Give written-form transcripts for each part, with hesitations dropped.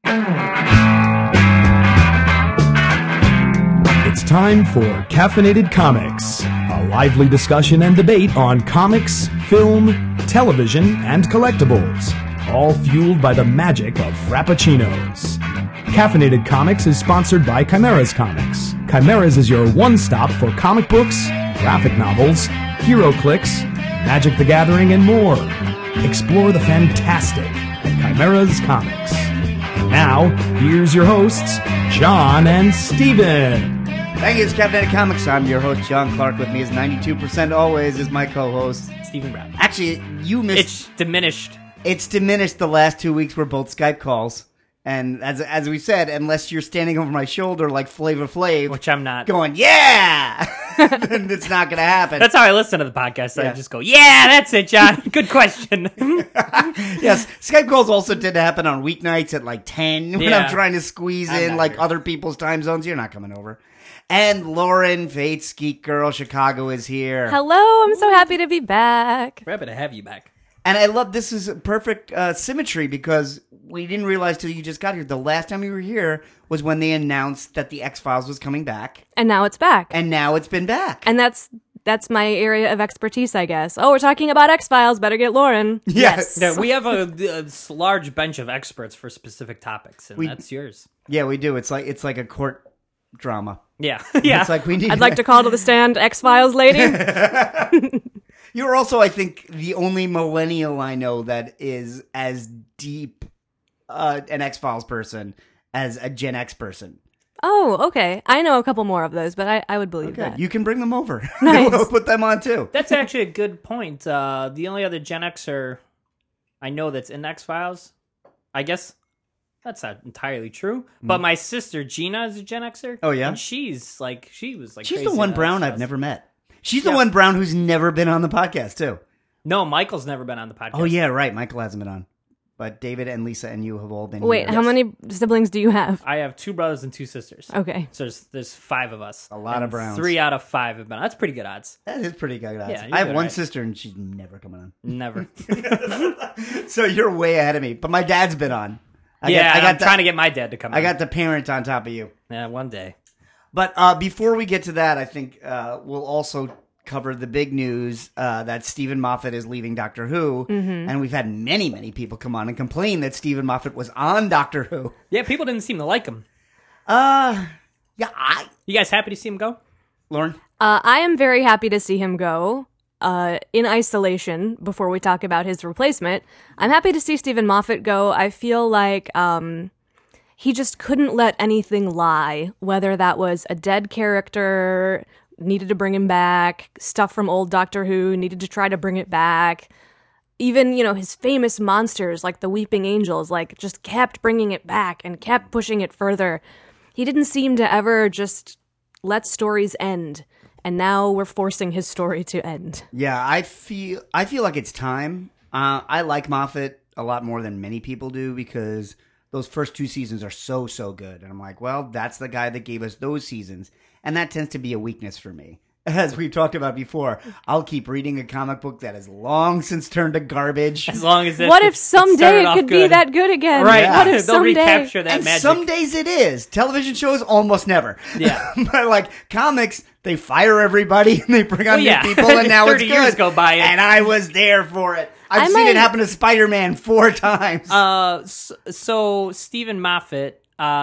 It's time for Caffeinated Comics, a lively discussion and debate on comics, film, television, and collectibles, all fueled by the magic of Frappuccinos. Caffeinated Comics is sponsored by Chimeras Comics. Chimeras is your one-stop for comic books, graphic novels, HeroClix, Magic the Gathering, and more. Explore the fantastic at Chimeras Comics. Now, here's your hosts, John and Steven. Thank you, it's Caffeinated Comics. I'm your host, John Clark. With me is 92% always is my co-host, Stephen Brown. Actually, you missed... It's diminished. It's diminished. The last 2 weeks were both Skype calls. And as we said, unless you're standing over my shoulder like Flavor Flav, Which I'm not. going, yeah! Then it's not going to happen. That's how I listen to the podcast. Yeah. I just go, yeah, that's it, John. Good question. Yes, Skype calls also tend to happen on weeknights at like 10 when Yeah. I'm trying to squeeze I'm in not like here. other people's time zones. You're not coming over. And Lauren, Fate's Geek Girl, Chicago is here. Hello, I'm so happy to be back. We're happy to have you back. And I love this is perfect symmetry because we didn't realize till you just got here. The last time you were here was when they announced that the X-Files was coming back. And now it's back. And now it's been back. And that's my area of expertise, I guess. Oh, we're talking about X-Files. Better get Lauren. Yes. Yeah, we have a large bench of experts for specific topics, and that's yours. Yeah, we do. It's like a court drama. Yeah. Yeah. It's like we need I'd like to call to the stand X-Files lady. You're also, I think, the only millennial I know that is as deep an X-Files person as a Gen X person. Oh, okay. I know a couple more of those, but I would believe Okay, that. you can bring them over. Nice. We'll put them on too. That's actually a good point. The only other Gen Xer I know that's in X-Files, I guess that's not entirely true, but my sister Gina is a Gen Xer. Oh, yeah? And she was like She's crazy the one about Brown X-Files. I've never met. She's the one Brown who's never been on the podcast too. No, Michael's never been on the podcast. Oh yeah, right. Michael hasn't been on, but David and Lisa and you have all been. Wait, here. how many siblings do you have? I have 2 brothers and 2 sisters. Okay. So there's 5 of us. A lot of Browns. 3 out of 5 have been. That's pretty good odds. That is pretty good. Yeah, I have you're one right. sister and she's never coming on. Never. So you're way ahead of me. But my dad's been on. I'm trying to get my dad to come. I got the parent on top of you. Yeah, one day. But before we get to that, I think we'll also cover the big news that Stephen Moffat is leaving Doctor Who. And we've had many, many people come on and complain that Stephen Moffat was on Doctor Who. Yeah, people didn't seem to like him. Yeah, You guys happy to see him go? Lauren? I am very happy to see him go. In isolation, before we talk about his replacement, I'm happy to see Stephen Moffat go. I feel like he just couldn't let anything lie, whether that was a dead character, needed to bring him back, stuff from old Doctor Who, needed to try to bring it back. Even, his famous monsters like the Weeping Angels, just kept bringing it back and kept pushing it further. He didn't seem to ever just let stories end. And now we're forcing his story to end. Yeah, I feel like it's time. I like Moffat a lot more than many people do because those first 2 seasons are so good. And I'm like, well, that's the guy that gave us those seasons. And that tends to be a weakness for me. As we've talked about before, I'll keep reading a comic book that has long since turned to garbage. As long as What if someday it could be that good again? Right. What if They'll someday... recapture that And magic. some days it is. Television shows, almost never. Yeah. But like comics, they fire everybody and they bring on Well, yeah. new people and now it's 30 good. years go by and I was there for it. I've I seen it might- happen to Spider-Man 4 times. So Stephen Moffat,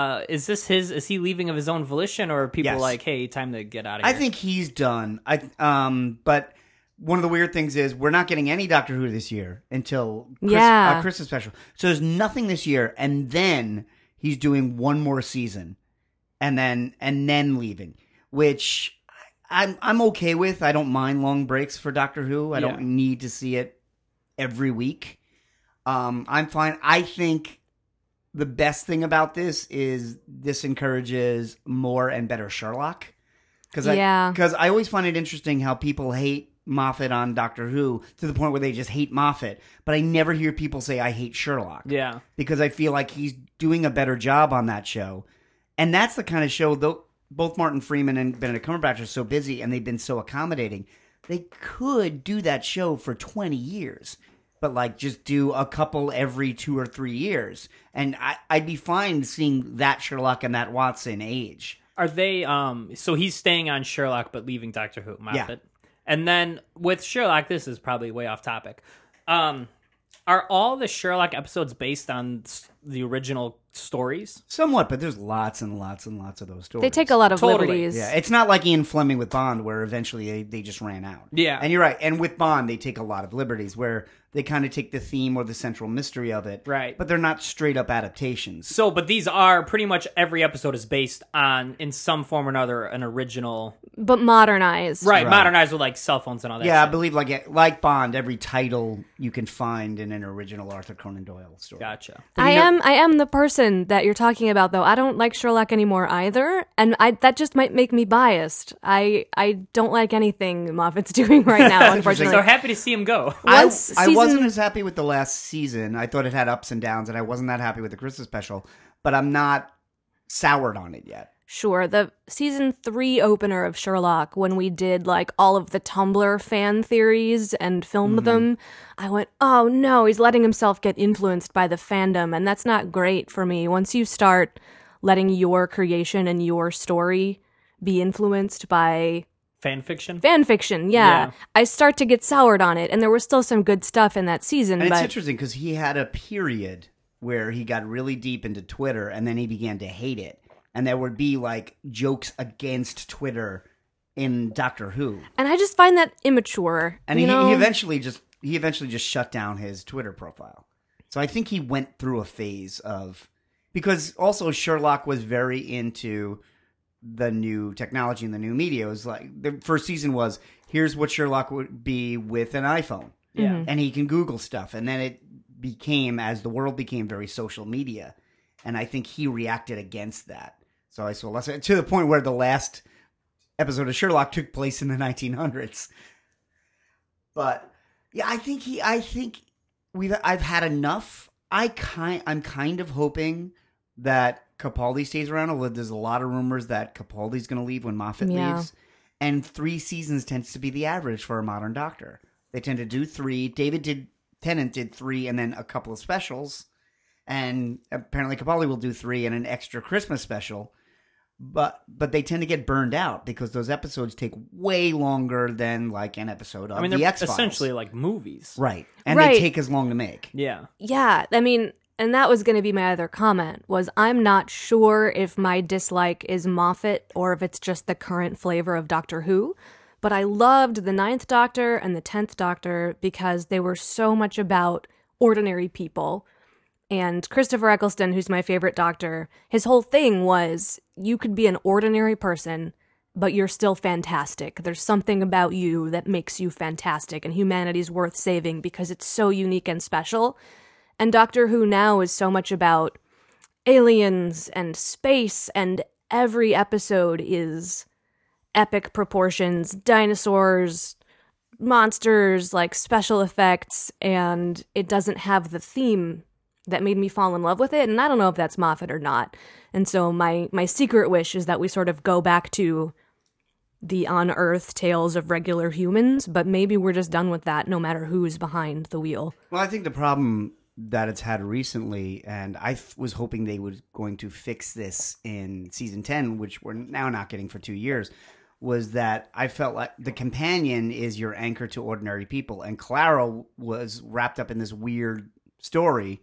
is he leaving of his own volition, or are people Yes. like, hey, time to get out of I here? think he's done. But one of the weird things is we're not getting any Doctor Who this year until Christmas special. So there's nothing this year, and then he's doing one more season, and then leaving, which I'm okay with. I don't mind long breaks for Doctor Who. I don't need to see it every week. I'm fine. I think the best thing about this is this encourages more and better Sherlock. Because I always find it interesting how people hate Moffat on Doctor Who to the point where they just hate Moffat. But I never hear people say, I hate Sherlock. Yeah. Because I feel like he's doing a better job on that show. And that's the kind of show, though both Martin Freeman and Benedict Cumberbatch are so busy and they've been so accommodating, they could do that show for 20 years. but like just do a couple every 2 or 3 years, and I'd be fine seeing that Sherlock and that Watson age. Are they? So he's staying on Sherlock, but leaving Doctor Who, Moffat. Yeah. And then with Sherlock, this is probably way off topic. Are all the Sherlock episodes based on the original stories? Somewhat, but there's lots and lots and lots of those stories. They take a lot of liberties. Yeah, it's not like Ian Fleming with Bond, where eventually they just ran out. Yeah. And you're right. And with Bond, they take a lot of liberties, where they kind of take the theme or the central mystery of it. Right. But they're not straight up adaptations. So, but these are pretty much every episode is based on, in some form or another, an original. But modernized. Right. Modernized with like cell phones and all that. Yeah, shit. I believe like Bond, every title you can find in an original Arthur Conan Doyle story. Gotcha. I am the person that you're talking about, though. I don't like Sherlock anymore either, and that just might make me biased. I don't like anything Moffat's doing right now, unfortunately. So happy to see him go. I wasn't as happy with the last season. I thought it had ups and downs, and I wasn't that happy with the Christmas special, but I'm not soured on it yet. Sure, the season 3 opener of Sherlock, when we did like all of the Tumblr fan theories and filmed them, I went, oh no, he's letting himself get influenced by the fandom, and that's not great for me. Once you start letting your creation and your story be influenced by fan fiction, yeah. I start to get soured on it, and there was still some good stuff in that season. And it's interesting because he had a period where he got really deep into Twitter, and then he began to hate it. And there would be like jokes against Twitter in Doctor Who, and I just find that immature. And he eventually just shut down his Twitter profile. So I think he went through a phase of, because also Sherlock was very into the new technology and the new media. It was like the first season was, here's what Sherlock would be with an iPhone, and he can Google stuff. And then it became, as the world became very social media, and I think he reacted against that. So I saw less, to the point where the last episode of Sherlock took place in the 1900s. But yeah, I think I've had enough. I'm kind of hoping that Capaldi stays around. Although there's a lot of rumors that Capaldi's going to leave when Moffat leaves, and 3 seasons tends to be the average for a modern Doctor. They tend to do 3. Tennant did 3, and then a couple of specials. And apparently Capaldi will do 3 and an extra Christmas special. But they tend to get burned out because those episodes take way longer than like an episode of the X-Files. Essentially like movies. Right. And they take as long to make. Yeah. Yeah. I mean, and that was going to be my other comment, was I'm not sure if my dislike is Moffat or if it's just the current flavor of Doctor Who. But I loved the 9th Doctor and the 10th Doctor because they were so much about ordinary people. And Christopher Eccleston, who's my favorite Doctor, his whole thing was you could be an ordinary person, but you're still fantastic. There's something about you that makes you fantastic, and humanity's worth saving because it's so unique and special. And Doctor Who now is so much about aliens and space, and every episode is epic proportions, dinosaurs, monsters, like special effects, and it doesn't have the theme that made me fall in love with it, and I don't know if that's Moffat or not. And so my secret wish is that we sort of go back to the on-Earth tales of regular humans, but maybe we're just done with that no matter who's behind the wheel. Well, I think the problem that it's had recently, and I was hoping they were going to fix this in season 10, which we're now not getting for 2 years, was that I felt like the companion is your anchor to ordinary people, and Clara was wrapped up in this weird story.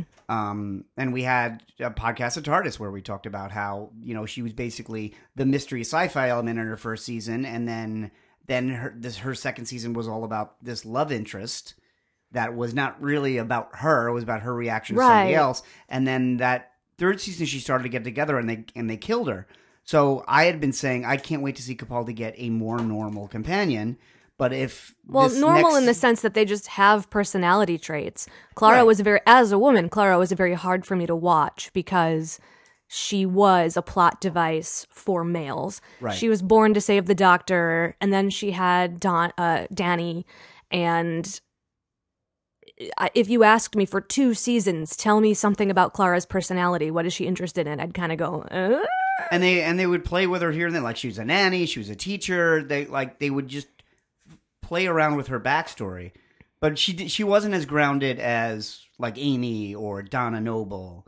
And we had a podcast at TARDIS where we talked about how, she was basically the mystery sci-fi element in her first season, and then her second season was all about this love interest that was not really about her. It was about her reaction to somebody else. And then that third season she started to get together, and they killed her. So I had been saying I can't wait to see Capaldi get a more normal companion. But normal in the sense that they just have personality traits. Clara was as a woman, Clara was very hard for me to watch because she was a plot device for males. Right. She was born to save the Doctor, and then she had Danny. And if you asked me for 2 seasons, tell me something about Clara's personality, what is she interested in? I'd kind of go, And they would play with her here and then, like she was a nanny, she was a teacher. They would just play around with her backstory. But she wasn't as grounded as like Amy or Donna Noble.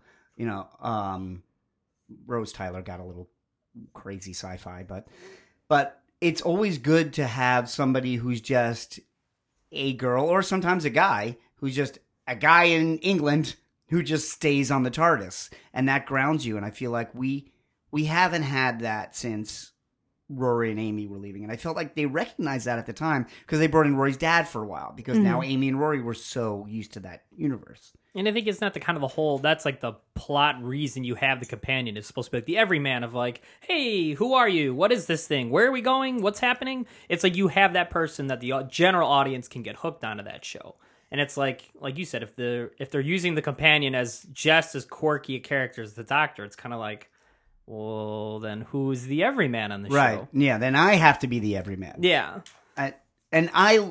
Rose Tyler got a little crazy sci-fi, but it's always good to have somebody who's just a girl, or sometimes a guy who's just a guy in England who just stays on the TARDIS, and that grounds you. And I feel like we haven't had that since Rory and Amy were leaving. And I felt like they recognized that at the time because they brought in Rory's dad for a while, because now Amy and Rory were so used to that universe. And I think it's not the kind of the whole, that's like the plot reason you have the companion. It's supposed to be like the everyman of like, hey, who are you? What is this thing? Where are we going? What's happening? It's like you have that person that the general audience can get hooked onto that show. And it's like you said, if they're using the companion as just as quirky a character as the Doctor, it's kind of like, well, then who's the everyman on the show? Right. Yeah, then I have to be the everyman. Yeah. And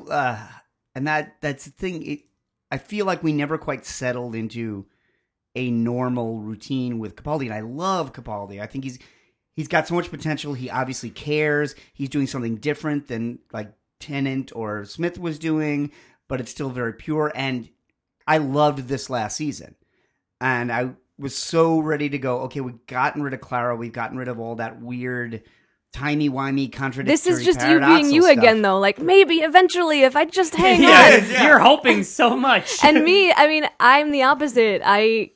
that's the thing. I feel like we never quite settled into a normal routine with Capaldi, and I love Capaldi. I think he's got so much potential. He obviously cares. He's doing something different than like Tennant or Smith was doing, but it's still very pure. And I loved this last season, and I was so ready to go. Okay, we've gotten rid of Clara. We've gotten rid of all that weird, timey-wimey, contradictory. This is just you being you stuff. Again, though. Like, maybe eventually, if I just hang on. Yeah. You're hoping so much. And me, I mean, I'm the opposite. The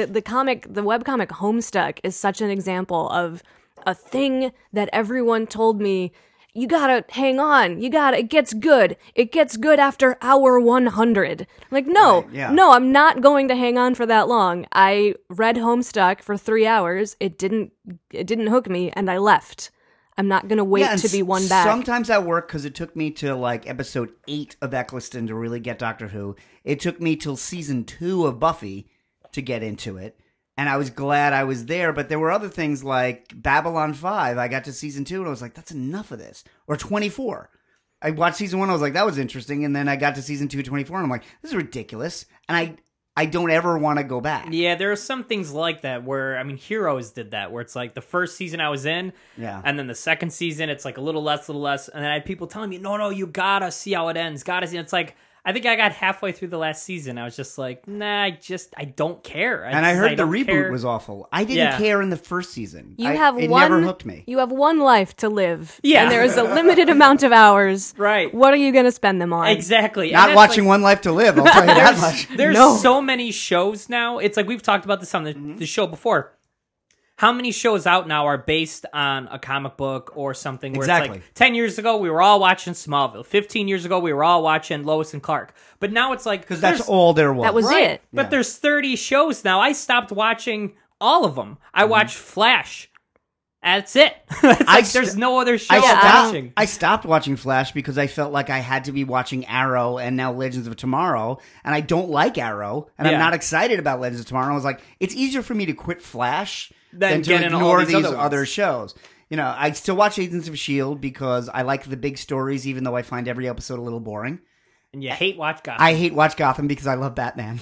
webcomic Homestuck is such an example of a thing that everyone told me, you gotta hang on. It gets good. It gets good after hour 100. I'm like, no, no, I'm not going to hang on for that long. I read Homestuck for 3 hours. It didn't hook me, and I left. I'm not going to wait to be won back. Sometimes that worked because it took me to like episode 8 of Eccleston to really get Doctor Who. It took me till season 2 of Buffy to get into it. And I was glad I was there, but there were other things like Babylon 5. I got to season 2 and I was like, that's enough of this. Or 24. I watched season 1, I was like, that was interesting. And then I got to season 2, 24, and I'm like, this is ridiculous. And I don't ever want to go back. Yeah, there are some things like that where, I mean, Heroes did that, where it's like the first season I was in, and then the second season, it's like a little less, and then I had people telling me, no, you gotta see how it ends, It's like, I think I got halfway through the last season. I was just like, nah, I don't care. I heard the reboot was awful. I didn't care in the first season. It never hooked me. You have one life to live. Yeah. And there is a limited amount of hours. Right. What are you going to spend them on? Exactly. Not watching One Life to Live, I'll tell you that much. There's so many shows now. It's like we've talked about this on the show before. How many shows out now are based on a comic book or something where it's like 10 years ago we were all watching Smallville. 15 years ago we were all watching Lois and Clark. But now it's like... Because that's all there was. That was it. But there's 30 shows now. I stopped watching all of them. I watched Flash. That's it. There's no other show I'm watching. I stopped watching Flash because I felt like I had to be watching Arrow and now Legends of Tomorrow, and I don't like Arrow, and I'm not excited about Legends of Tomorrow. I was like, it's easier for me to quit Flash than to ignore these other shows. You know, I still watch Agents of S.H.I.E.L.D. because I like the big stories, even though I find every episode a little boring. And you hate Watch Gotham. I hate Watch Gotham because I love Batman.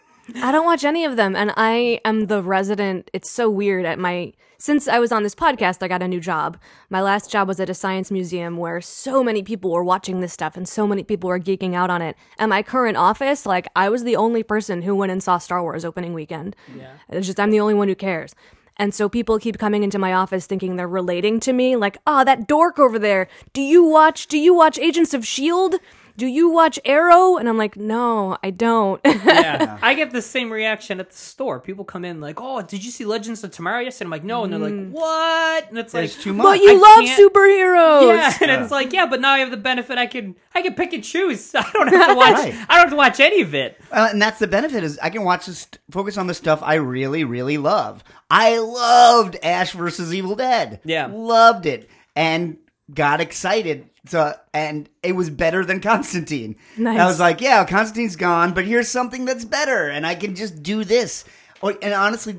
I don't watch any of them, and I am the resident. It's so weird. Since I was on this podcast, I got a new job. My last job was at a science museum where so many people were watching this stuff and so many people were geeking out on it. At my current office, like, I was the only person who went and saw Star Wars opening weekend. Yeah. It's just, I'm the only one who cares. And so people keep coming into my office thinking they're relating to me, like, that dork over there. Do you watch Agents of S.H.I.E.L.D.? Do you watch Arrow? And I'm like, no, I don't. Yeah. I get the same reaction at the store. People come in like, oh, did you see Legends of Tomorrow yesterday? I'm like, no. And they're like, what? And it's like, too much. But you love superheroes. Yeah. And it's like, yeah, but now I have the benefit. I can pick and choose. I don't have to watch. I don't have to watch any of it. And that's the benefit, is I can focus on the stuff I really, really love. I loved Ash versus Evil Dead. Yeah. Loved it. And got excited. And it was better than Constantine. Nice. I was like, yeah, Constantine's gone, but here's something that's better, and I can just do this. And honestly,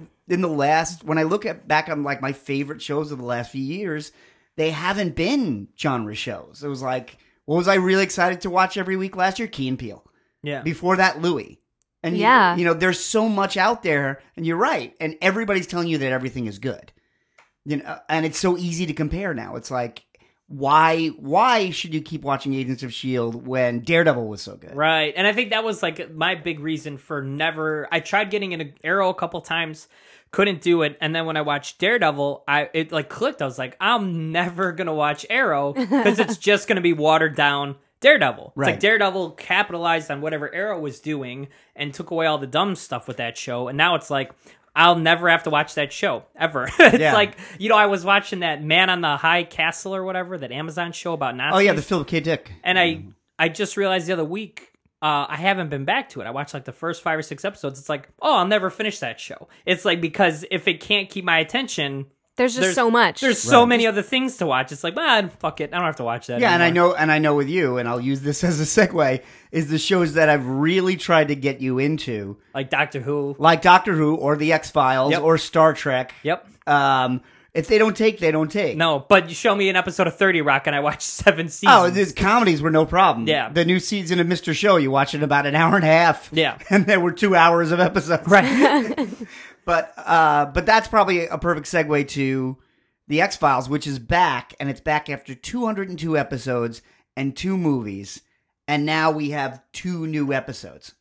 when I look back on like my favorite shows of the last few years, they haven't been genre shows. It was like, what was I really excited to watch every week last year? Key and Peele. Yeah. Before that, Louis. And you know, there's so much out there, and you're right, and everybody's telling you that everything is good. You know, and it's so easy to compare now. It's like, why should you keep watching Agents of S.H.I.E.L.D. when Daredevil was so good? Right. And I think that was like my big reason for never. I tried getting into Arrow a couple times, couldn't do it. And then when I watched Daredevil, it like clicked. I was like, I'm never going to watch Arrow because it's just going to be watered down Daredevil. It's like Daredevil capitalized on whatever Arrow was doing and took away all the dumb stuff with that show. And now it's like, I'll never have to watch that show, ever. It's like, I was watching that Man on the High Castle or whatever, that Amazon show about Nazis. Oh, yeah, the Philip K. Dick. And I just realized the other week, I haven't been back to it. I watched like the first 5 or 6 episodes. It's like, I'll never finish that show. It's like, because if it can't keep my attention... There's so much. There's so many other things to watch. It's like, fuck it. I don't have to watch that Yeah, anymore. and I know with you, and I'll use this as a segue, is the shows that I've really tried to get you into. Like Doctor Who. Like Doctor Who, or The X-Files, or Star Trek. Yep. If they don't take, they don't take. No, but you show me an episode of 30 Rock and I watched 7 seasons. Oh, these comedies were no problem. Yeah. The new season of Mr. Show, you watch it in about an hour and a half. Yeah. And there were 2 hours of episodes. Right. But that's probably a perfect segue to The X-Files, which is back, and it's back after 202 episodes and 2 movies, and now we have 2 new episodes.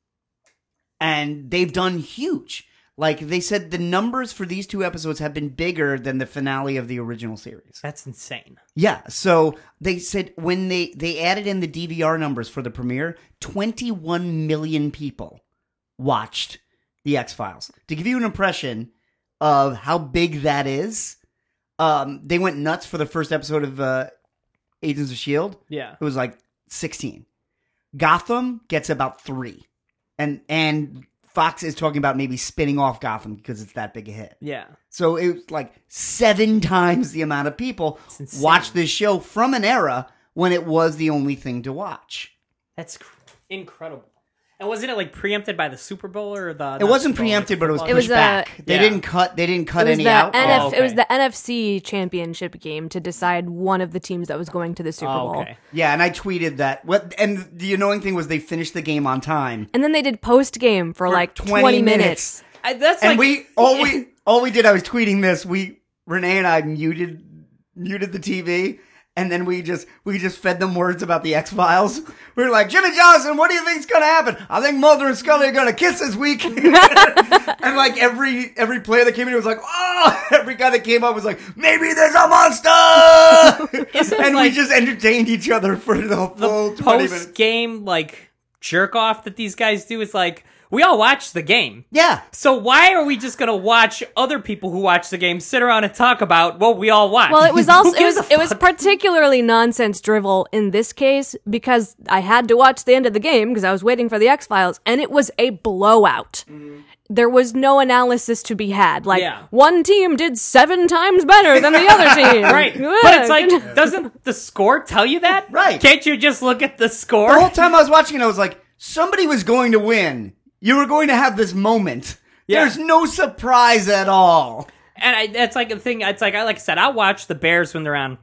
And they've done huge. Like, they said the numbers for these 2 episodes have been bigger than the finale of the original series. That's insane. Yeah, so they said when they added in the DVR numbers for the premiere, 21 million people watched The X-Files. To give you an impression of how big that is, they went nuts for the first episode of Agents of S.H.I.E.L.D. Yeah. It was like 16. Gotham gets about 3. And Fox is talking about maybe spinning off Gotham because it's that big a hit. Yeah. So it was like 7 times the amount of people watched this show from an era when it was the only thing to watch. That's incredible. And wasn't it like preempted by the Super Bowl or the? It wasn't preempted, but it was pushed back. They didn't cut any out. It was the NFC Championship game to decide one of the teams that was going to the Super Bowl. Okay. Yeah, and I tweeted that. And the annoying thing was they finished the game on time. And then they did post game for like 20 minutes. And all we did. I was tweeting this. Renee and I muted the TV. And then we just fed them words about the X-Files. We were like, Jimmy Johnson, what do you think's gonna happen? I think Mulder and Scully are gonna kiss this week. And like every player that came in was like, oh! Every guy that came up was like, maybe there's a monster! And we just entertained each other for the full 20 minutes. Post-game, like, jerk-off that these guys do is like, we all watch the game. Yeah. So why are we just going to watch other people who watch the game sit around and talk about what we all watch? Well, it was also it was particularly nonsense drivel in this case because I had to watch the end of the game because I was waiting for the X-Files, and it was a blowout. Mm-hmm. There was no analysis to be had. Like, one team did 7 times better than the other team. Right. But it's like, doesn't the score tell you that? Right. Can't you just look at the score? The whole time I was watching it, I was like, somebody was going to win. You were going to have this moment. Yeah. There's no surprise at all. And that's like a thing. It's like I said, I watch the Bears when they're on,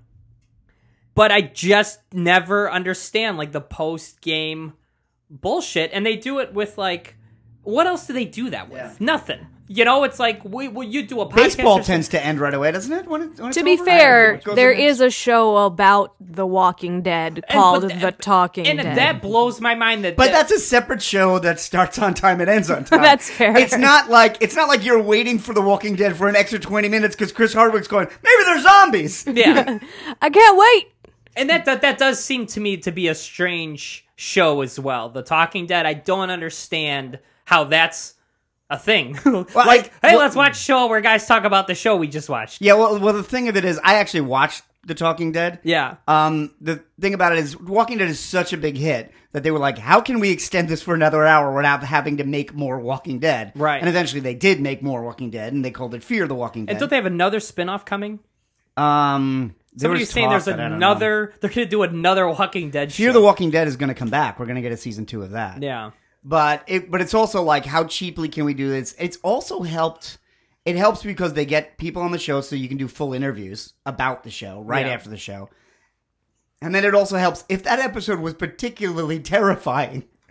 but I just never understand like the post game bullshit. And they do it with like, what else do they do that with? Yeah. Nothing. You know, it's like you do a podcast. Baseball tends to end right away, doesn't it? When to be fair, there is a show about The Walking Dead called The Talking Dead. And that blows my mind. But that's a separate show that starts on time and ends on time. That's fair. It's not like you're waiting for The Walking Dead for an extra 20 minutes because Chris Hardwick's going, maybe they're zombies. Yeah. I can't wait. And that does seem to me to be a strange show as well. The Talking Dead, I don't understand how that's a thing. Let's watch a show where guys talk about the show we just watched. Yeah, well, the thing of it is, I actually watched The Talking Dead. Yeah. The thing about it is, Walking Dead is such a big hit that they were like, how can we extend this for another hour without having to make more Walking Dead? Right. And eventually they did make more Walking Dead, and they called it Fear the Walking Dead. And don't they have another spin-off coming? Somebody's saying there's another, they're going to do another Walking Dead show. Fear the Walking Dead is going to come back. We're going to get a season 2 of that. Yeah. But it's also like, how cheaply can we do this? It's also helped. It helps because they get people on the show so you can do full interviews about the show after the show. And then it also helps if that episode was particularly terrifying.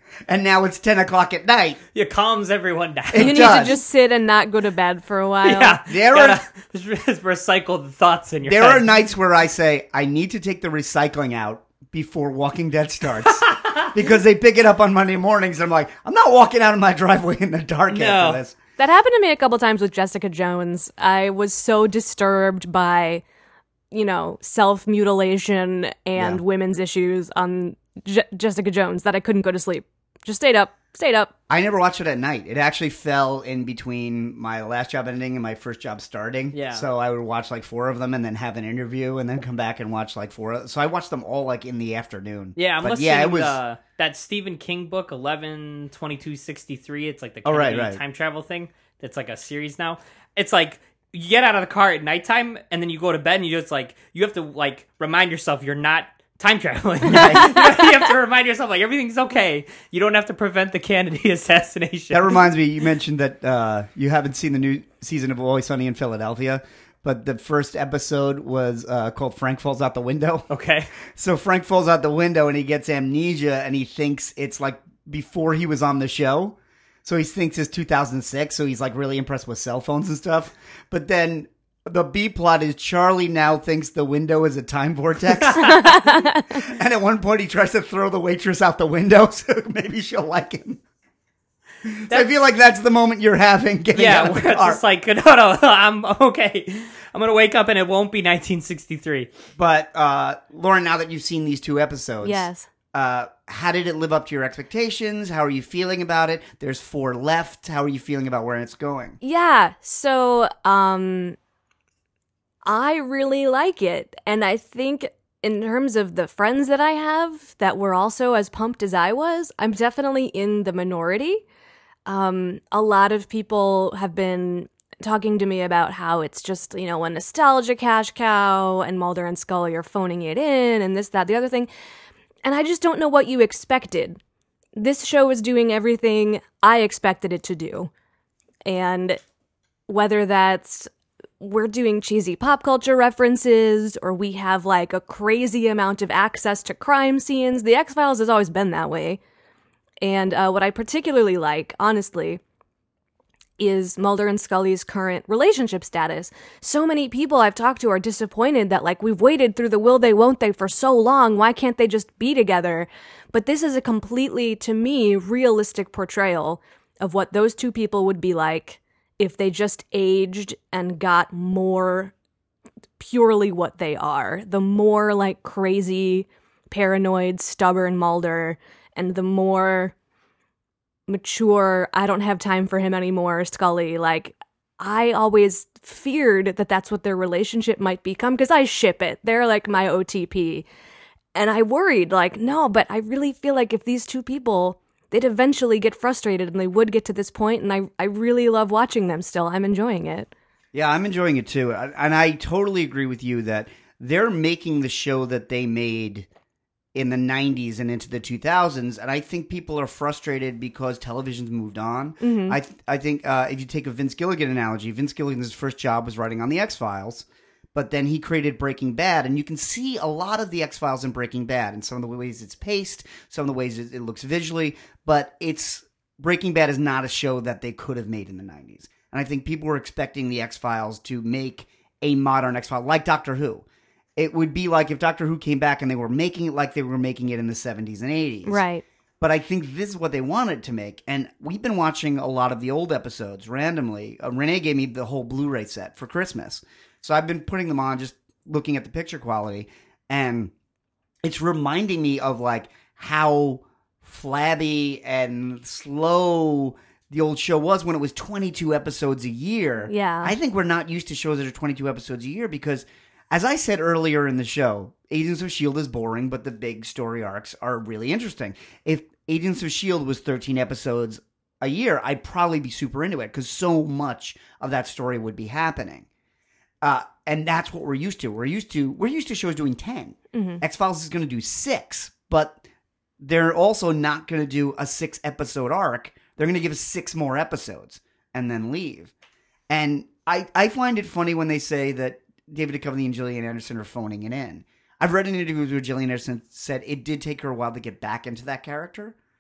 and now it's 10 o'clock at night. It calms everyone down. You need to just sit and not go to bed for a while. Yeah, there are recycle the thoughts in your There head. are nights where I say, I need to take the recycling out before Walking Dead starts. Because they pick it up on Monday mornings, and I'm like, I'm not walking out of my driveway in the dark after this. That happened to me a couple times with Jessica Jones. I was so disturbed by, self-mutilation and women's issues on Jessica Jones that I couldn't go to sleep. Just stayed up. I never watched it at night. It actually fell in between my last job ending and my first job starting. Yeah. So I would watch like 4 of them and then have an interview and then come back and watch like 4. So I watched them all like in the afternoon. Yeah, I'm listening it was that Stephen King book, 11/22/63. It's like the right. time travel thing. It's like a series now. It's like you get out of the car at nighttime and then you go to bed and you just like you have to like remind yourself you're not time traveling. You have to remind yourself like everything's okay. You don't have to prevent the Kennedy assassination. That reminds me, you mentioned that you haven't seen the new season of Always Sunny in Philadelphia, but the first episode was called Frank Falls Out the Window. Okay. So Frank falls out the window and he gets amnesia and he thinks it's like before he was on the show. So he thinks it's 2006, so he's like really impressed with cell phones and stuff. But then the B plot is Charlie now thinks the window is a time vortex. And at one point he tries to throw the waitress out the window, so maybe she'll like him. So I feel like that's the moment you're having getting out of the where it's car. just like, no, I'm okay. I'm going to wake up and it won't be 1963. But, Lauren, now that you've seen these 2 episodes. Yes. How did it live up to your expectations? How are you feeling about it? There's 4 left. How are you feeling about where it's going? Yeah. So, I really like it. And I think in terms of the friends that I have that were also as pumped as I was, I'm definitely in the minority. A lot of people have been talking to me about how it's just, a nostalgia cash cow and Mulder and Scully are phoning it in and this, that, the other thing. And I just don't know what you expected. This show is doing everything I expected it to do. And whether that's we're doing cheesy pop culture references or we have like a crazy amount of access to crime scenes, The X-Files has always been that way. And what I particularly like, honestly, is Mulder and Scully's current relationship status. So many people I've talked to are disappointed that, like, we've waited through the will they, won't they for so long. Why can't they just be together? But this is a completely, to me, realistic portrayal of what those 2 people would be like if they just aged and got more purely what they are. The more, like, crazy, paranoid, stubborn Mulder and the more mature, I don't have time for him anymore, Scully. Like, I always feared that that's what their relationship might become because I ship it. They're like my OTP. And I worried, like, no, but I really feel like if these 2 people, they'd eventually get frustrated and they would get to this point, and I really love watching them still. I'm enjoying it. Yeah, I'm enjoying it too. And I totally agree with you that they're making the show that they made in the 90s and into the 2000s, and I think people are frustrated because television's moved on. Mm-hmm. I think if you take a Vince Gilligan analogy, Vince Gilligan's first job was writing on The X-Files, but then he created Breaking Bad, and you can see a lot of The X-Files in Breaking Bad in some of the ways it's paced, some of the ways it looks visually, but Breaking Bad is not a show that they could have made in the 90s. And I think people were expecting The X-Files to make a modern X-Files, like Doctor Who. It would be like if Doctor Who came back and they were making it like they were making it in the 70s and 80s. Right. But I think this is what they wanted to make. And we've been watching a lot of the old episodes randomly. Renee gave me the whole Blu-ray set for Christmas. So I've been putting them on, just looking at the picture quality. And it's reminding me of like how flabby and slow the old show was when it was 22 episodes a year. Yeah. I think we're not used to shows that are 22 episodes a year because, as I said earlier in the show, Agents of S.H.I.E.L.D. is boring, but the big story arcs are really interesting. If Agents of S.H.I.E.L.D. was 13 episodes a year, I'd probably be super into it because so much of that story would be happening. And that's what we're used to. We're used to shows doing 10. Mm-hmm. X-Files is going to do 6, but they're also not going to do a 6-episode arc. They're going to give us 6 more episodes and then leave. And I find it funny when they say that David Duchovny and Gillian Anderson are phoning it in. I've read an interview where Gillian Anderson said it did take her a while to get back into that character.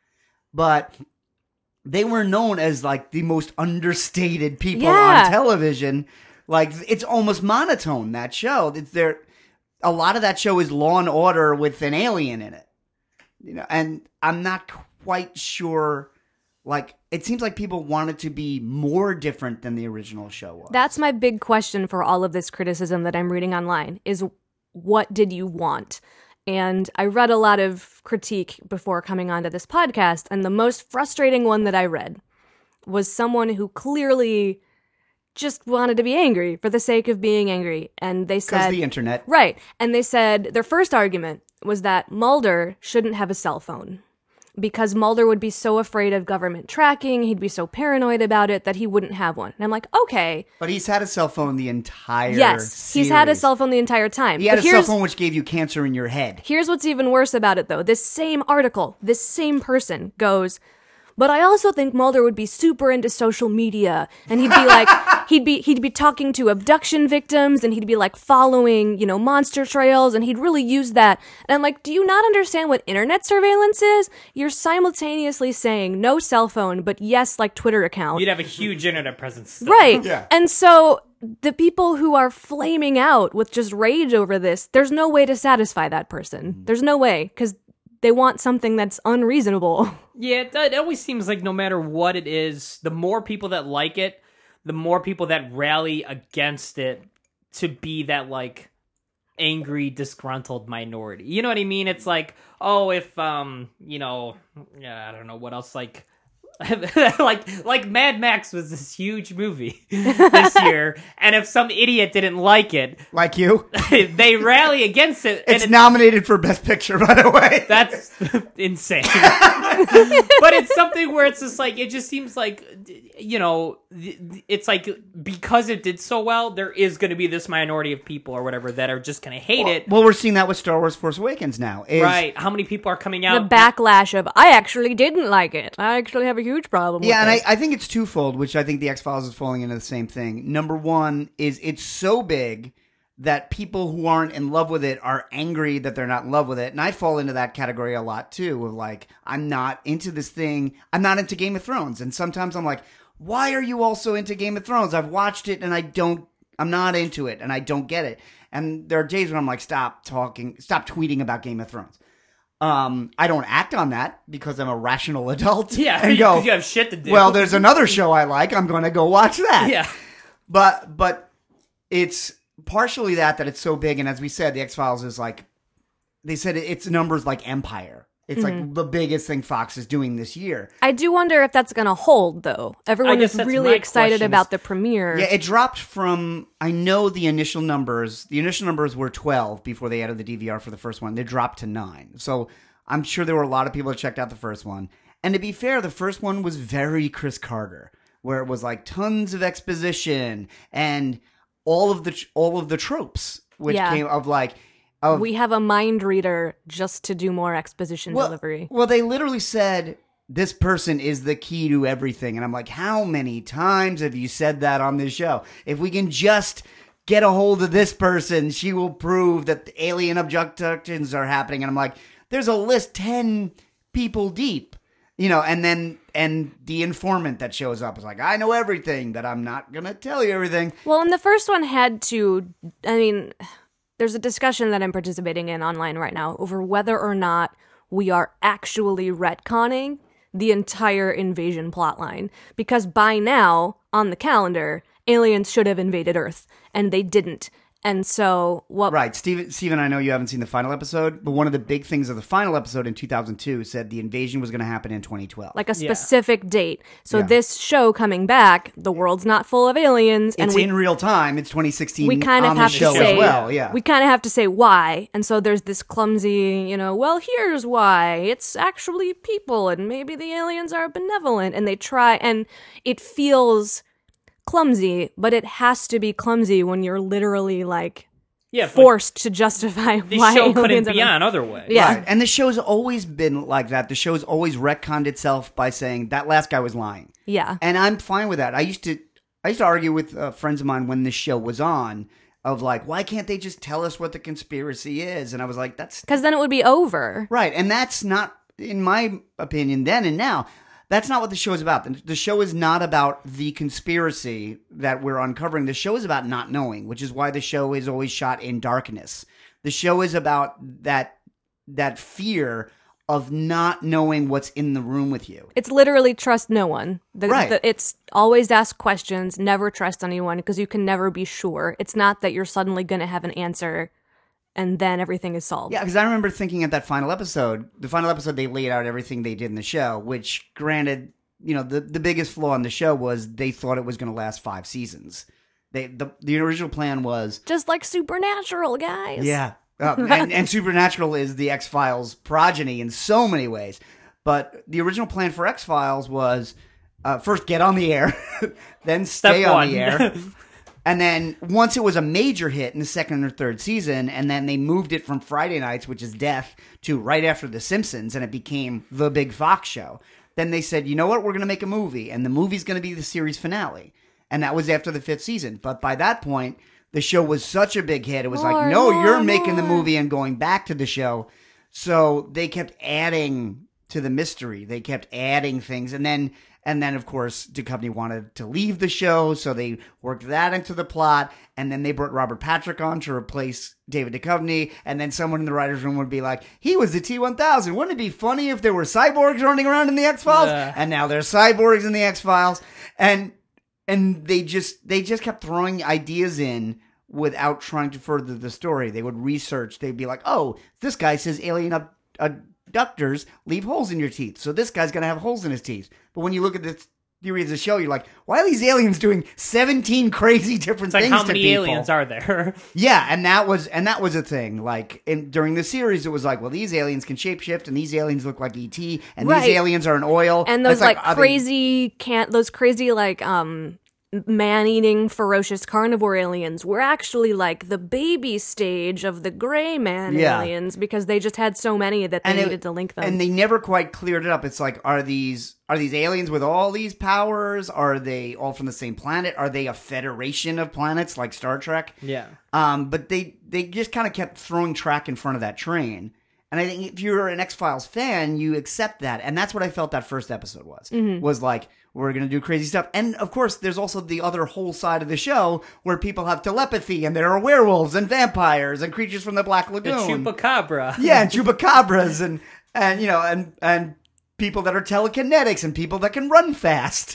but they were known as like the most understated people on television. Like, it's almost monotone, that show. A lot of that show is Law and Order with an alien in it. You know, and I'm not quite sure, like, it seems like people want it to be more different than the original show was. That's my big question for all of this criticism that I'm reading online, is what did you want? And I read a lot of critique before coming onto this podcast, and the most frustrating one that I read was someone who clearly just wanted to be angry for the sake of being angry. And they said... Because the internet. Right. And they said their first argument was that Mulder shouldn't have a cell phone because Mulder would be so afraid of government tracking, he'd be so paranoid about it that he wouldn't have one. And I'm like, okay. But he's had a cell phone the entire Yes, he's had a cell phone the entire time. He had a cell phone which gave you cancer in your head. Here's what's even worse about it, though. This same article, this same person goes... But I also think Mulder would be super into social media, and he'd be like, he'd be talking to abduction victims, and he'd be like following, you know, monster trails, and he'd really use that. And I'm like, do you not understand what internet surveillance is? You're simultaneously saying no cell phone, but yes, like Twitter account. You'd have a huge internet presence still. Right. Yeah. And so the people who are flaming out with just rage over this, there's no way to satisfy that person. There's no way, because they want something that's unreasonable. Yeah, it always seems like no matter what it is, the more people that like it, the more people that rally against it to be that, like, angry, disgruntled minority. You know what I mean? It's like, oh, if, you know, I don't know what else, like... like Mad Max was this huge movie this year, and if some idiot didn't like it, like you, they rally against it. It's nominated for Best Picture, by the way. That's insane. But it's something where it's just like, it just seems like, you know, it's like because it did so well, there is going to be this minority of people or whatever that are just going to hate it. Well, we're seeing that with Star Wars Force Awakens now. Right. How many people are coming out? The backlash of, I actually didn't like it. I actually have a huge problem with it. Yeah, and I think it's twofold, which I think the X-Files is falling into the same thing. Number one is it's so big that people who aren't in love with it are angry that they're not in love with it. And I fall into that category a lot, too, of like, I'm not into this thing. I'm not into Game of Thrones. And sometimes I'm like, why are you all so into Game of Thrones? I've watched it and I'm not into it and I don't get it. And there are days when I'm like, stop tweeting about Game of Thrones. I don't act on that because I'm a rational adult. Yeah, and go, you have shit to do. Well, there's another show I like. I'm going to go watch that. Yeah. But it's partially that it's so big. And as we said, the X-Files is like, they said its numbers like Empire. It's like the biggest thing Fox is doing this year. I do wonder if that's going to hold, though. Everyone is really excited about the premiere. Yeah, it dropped from, I know the initial numbers were 12 before they added the DVR for the first one. They dropped to 9. So I'm sure there were a lot of people that checked out the first one. And to be fair, the first one was very Chris Carter, where it was like tons of exposition and all of the tropes, which came of like... we have a mind reader just to do more exposition delivery. Well, they literally said, this person is the key to everything. And I'm like, how many times have you said that on this show? If we can just get a hold of this person, she will prove that the alien abductions are happening. And I'm like, there's a list 10 people deep. You know, and the informant that shows up is like, I know everything, but I'm not going to tell you everything. Well, and the first one had to, I mean... There's a discussion that I'm participating in online right now over whether or not we are actually retconning the entire invasion plotline. Because by now, on the calendar, aliens should have invaded Earth, and they didn't. And so what... Right. Steven, I know you haven't seen the final episode, but one of the big things of the final episode in 2002 said the invasion was going to happen in 2012. Like a specific date. So this show coming back, the world's not full of aliens. It's in real time. It's 2016 we kind of on have the show to say, as well. Yeah. We kind of have to say why. And so there's this clumsy, you know, well, here's why. It's actually people, and maybe the aliens are benevolent. And they try, and it feels... clumsy, but it has to be clumsy when you're literally like forced to justify why the show aliens couldn't be on other way. Yeah, right. And the show's always been like that. The show's always retconned itself by saying that last guy was lying. Yeah, and I'm fine with that. I used to argue with friends of mine when this show was on of like, why can't they just tell us what the conspiracy is? And I was like, that's because then it would be over. Right, and that's not. in my opinion, then and now, that's not what the show is about. The show is not about the conspiracy that we're uncovering. The show is about not knowing, which is why the show is always shot in darkness. The show is about that fear of not knowing what's in the room with you. It's literally trust no one. Right. It's always ask questions, never trust anyone, because you can never be sure. It's not that you're suddenly going to have an answer and then everything is solved. Yeah, because I remember thinking at that final episode, they laid out everything they did in the show, which granted, the biggest flaw in the show was they thought it was going to last 5 seasons. The original plan was... Just like Supernatural, guys. Yeah. And Supernatural is the X-Files progeny in so many ways. But the original plan for X-Files was first get on the air, then stay on the air. And then once it was a major hit in the second or third season, and then they moved it from Friday nights, which is death, to right after The Simpsons, and it became the big Fox show. Then they said, you know what, we're going to make a movie, and the movie's going to be the series finale. And that was after the 5th season. But by that point... the show was such a big hit. It was you're making the movie and going back to the show. So they kept adding to the mystery. They kept adding things. And then of course, Duchovny wanted to leave the show. So they worked that into the plot. And then they brought Robert Patrick on to replace David Duchovny. And then someone in the writer's room would be like, he was the T-1000. Wouldn't it be funny if there were cyborgs running around in the X-Files? Yeah. And now there's cyborgs in the X-Files. And they just kept throwing ideas in without trying to further the story. They would research. They'd be like, oh, this guy says alien abductors leave holes in your teeth. So this guy's going to have holes in his teeth. But when you look at the theory of the show, you're like, why are these aliens doing 17 crazy different things to people? How many aliens are there? Yeah, and that was a thing. Like during the series, it was like, well, these aliens can shapeshift, and these aliens look like ET, and these aliens are in oil. And those those crazy man-eating ferocious carnivore aliens were actually like the baby stage of the gray man aliens, because they just had so many that they needed to link them. And they never quite cleared it up. It's like, are these aliens with all these powers? Are they all from the same planet? Are they a federation of planets like Star Trek? Yeah. But they just kind of kept throwing track in front of that train. And I think if you're an X-Files fan, you accept that. And that's what I felt that first episode was. Mm-hmm. Was like, we're going to do crazy stuff. And, of course, there's also the other whole side of the show where people have telepathy, and there are werewolves and vampires and creatures from the Black Lagoon. The Chupacabra. Yeah, and chupacabras and people that are telekinetics and people that can run fast.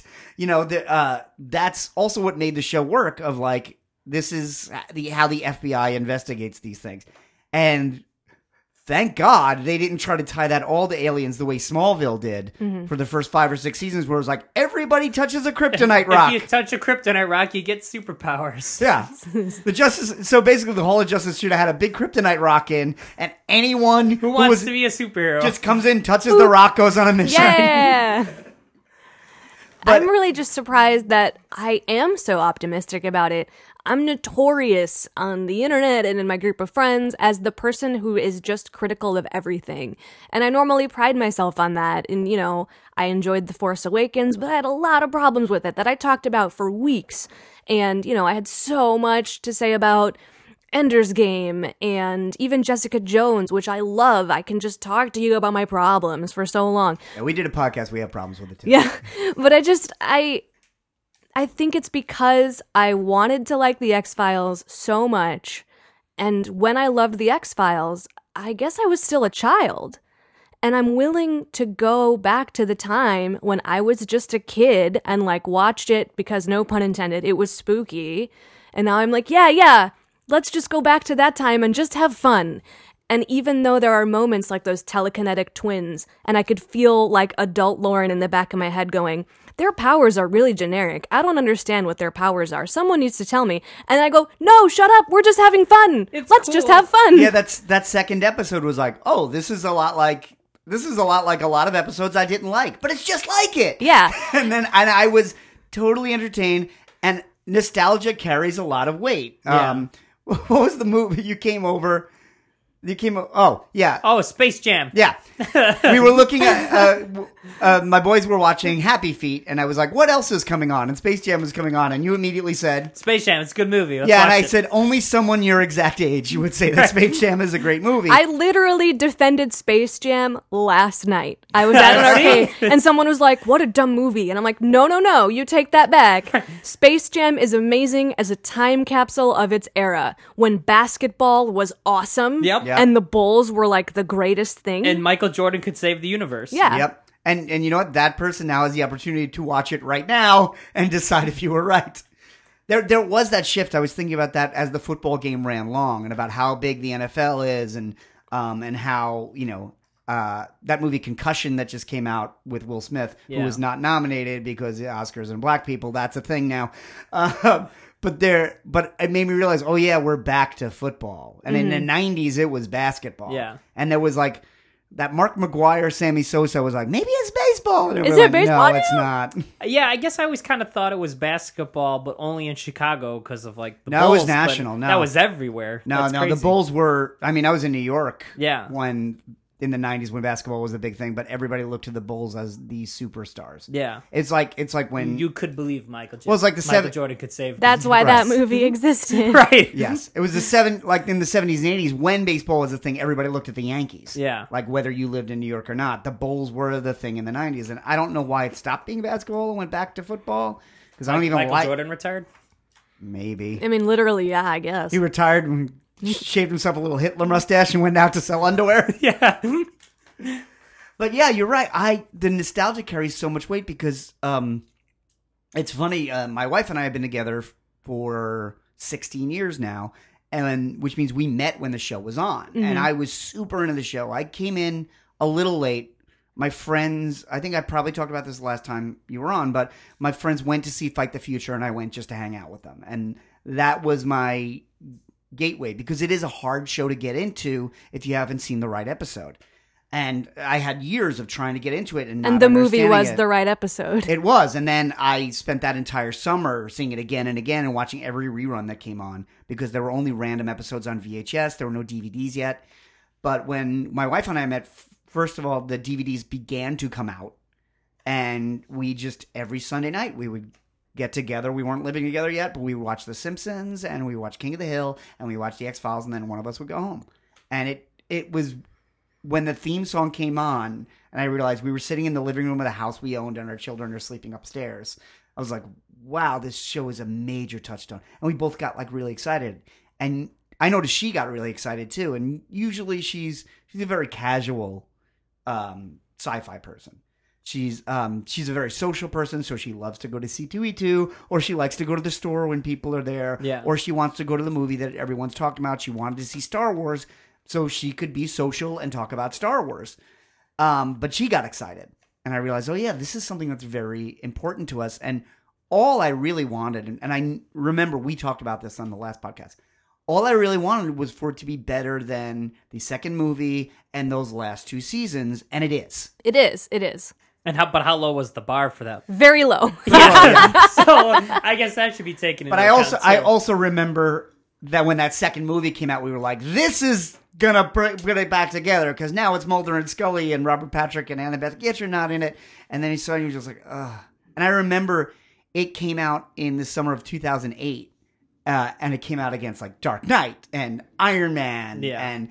That's also what made the show work, of like, this is how the FBI investigates these things. And... thank God they didn't try to tie that all to aliens the way Smallville did for the first 5 or 6 seasons, where it was like, everybody touches a kryptonite rock. If you touch a kryptonite rock, you get superpowers. Yeah. So basically the Hall of Justice should have had a big kryptonite rock in, and anyone who wants to be a superhero just comes in, touches the rock, goes on a mission. Yeah. But I'm really just surprised that I am so optimistic about it. I'm notorious on the internet and in my group of friends as the person who is just critical of everything. And I normally pride myself on that. And, I enjoyed The Force Awakens, but I had a lot of problems with it that I talked about for weeks. And, I had so much to say about Ender's Game and even Jessica Jones, which I love. I can just talk to you about my problems for so long. Yeah, we did a podcast. We have problems with it too. Yeah, but I think it's because I wanted to like the X-Files so much, and when I loved the X-Files, I guess I was still a child. And I'm willing to go back to the time when I was just a kid and watched it because, no pun intended, it was spooky. And now I'm like, yeah, let's just go back to that time and just have fun. And even though there are moments like those telekinetic twins, and I could feel like adult Lauren in the back of my head going, their powers are really generic. I don't understand what their powers are. Someone needs to tell me. And I go, no, shut up. We're just having fun. Let's just have fun. Yeah, that second episode was like, oh, this is a lot like a lot of episodes I didn't like, but it's just like it. Yeah. And I was totally entertained, and nostalgia carries a lot of weight. Yeah. What was the movie you came over? You came. Oh, yeah. Oh, Space Jam. Yeah. We were looking at. My boys were watching Happy Feet, and I was like, "What else is coming on?" And Space Jam was coming on, and you immediately said, Space Jam. It's a good movie. Let's "Yeah." And watch I it. said, "Only someone your exact age you would say that Space Jam is a great movie." I literally defended Space Jam last night. I was at an arcade, and someone was like, "What a dumb movie," and I'm like, "No, you take that back. Space Jam is amazing as a time capsule of its era when basketball was awesome, Yep. Yep. and the Bulls were like the greatest thing." And Michael Jordan could save the universe. Yeah. Yep. And you know what? That person now has the opportunity to watch it right now and decide if you were right. There was that shift. I was thinking about that as the football game ran long, and about how big the NFL is, and how, you know, that movie Concussion that just came out with Will Smith, who was not nominated because the Oscars and black people, that's a thing now. But it made me realize, oh yeah, we're back to football. And in the 90s, it was basketball. Yeah. And there was like that Mark McGuire, Sammy Sosa was like, maybe it's baseball. And Is we're it baseball No, it's not. Yeah, I guess I always kind of thought it was basketball, but only in Chicago because of like the No, it Bulls. was national, but no. that was everywhere. No, That's crazy. the Bulls were, I mean, I was in New York. Yeah. When in the 90s when basketball was a big thing, but everybody looked to the Bulls as the superstars. Yeah. It's like when You could believe Michael Jordan. Well, it's like the Michael Jordan could save. That's why that movie existed. right. yes, it was the in the 70s and 80s when baseball was a thing. Everybody looked at the Yankees. Yeah. Like whether you lived in New York or not, the Bulls were the thing in the 90s, and I don't know why it stopped being basketball and went back to football because I don't even Michael like. Jordan retired. Maybe I mean, literally, yeah, I guess. he retired and shaved himself a little Hitler mustache and went out to sell underwear. Yeah. But yeah, you're right. The nostalgia carries so much weight because it's funny. My wife and I have been together for 16 years now, and which means we met when the show was on. And I was super into the show. I came in a little late. My friends, I think I probably talked about this last time you were on, but my friends went to see Fight the Future, and I went just to hang out with them. And that was my gateway because it is a hard show to get into if you haven't seen the right episode. And I had years of trying to get into it, and the movie was the right episode. It was, and then I spent that entire summer seeing it again and again and watching every rerun that came on because there were only random episodes on VHS. There were no DVDs yet. But when my wife and I met, first of all, the DVDs began to come out, and we just every Sunday night we would get together. We weren't living together yet, but we would watch The Simpsons and we watched King of the Hill and we watched The X-Files, and then one of us would go home. And it was when the theme song came on and I realized we were sitting in the living room of the house we owned and our children are sleeping upstairs, I was like, wow, this show is a major touchstone. And we both got like really excited. And I noticed she got really excited too. And usually she's a very casual sci-fi person. She's a very social person, so she loves to go to C2E2, or she likes to go to the store when people are there, or she wants to go to the movie that everyone's talking about. She wanted to see Star Wars, so she could be social and talk about Star Wars. But she got excited. And I realized, oh yeah, this is something that's very important to us. And all I really wanted, and I remember we talked about this on the last podcast, all I really wanted was for it to be better than the second movie and those last two seasons. And it is. It is. And how low was the bar for that? Very low. So I guess that should be taken into account. But I also remember that when that second movie came out, we were like, this is gonna put it back together because now it's Mulder and Scully and Robert Patrick and Annabeth Gish are not in it. And then he saw you just like, ugh. And I remember it came out in the summer of 2008, and it came out against like Dark Knight and Iron Man, and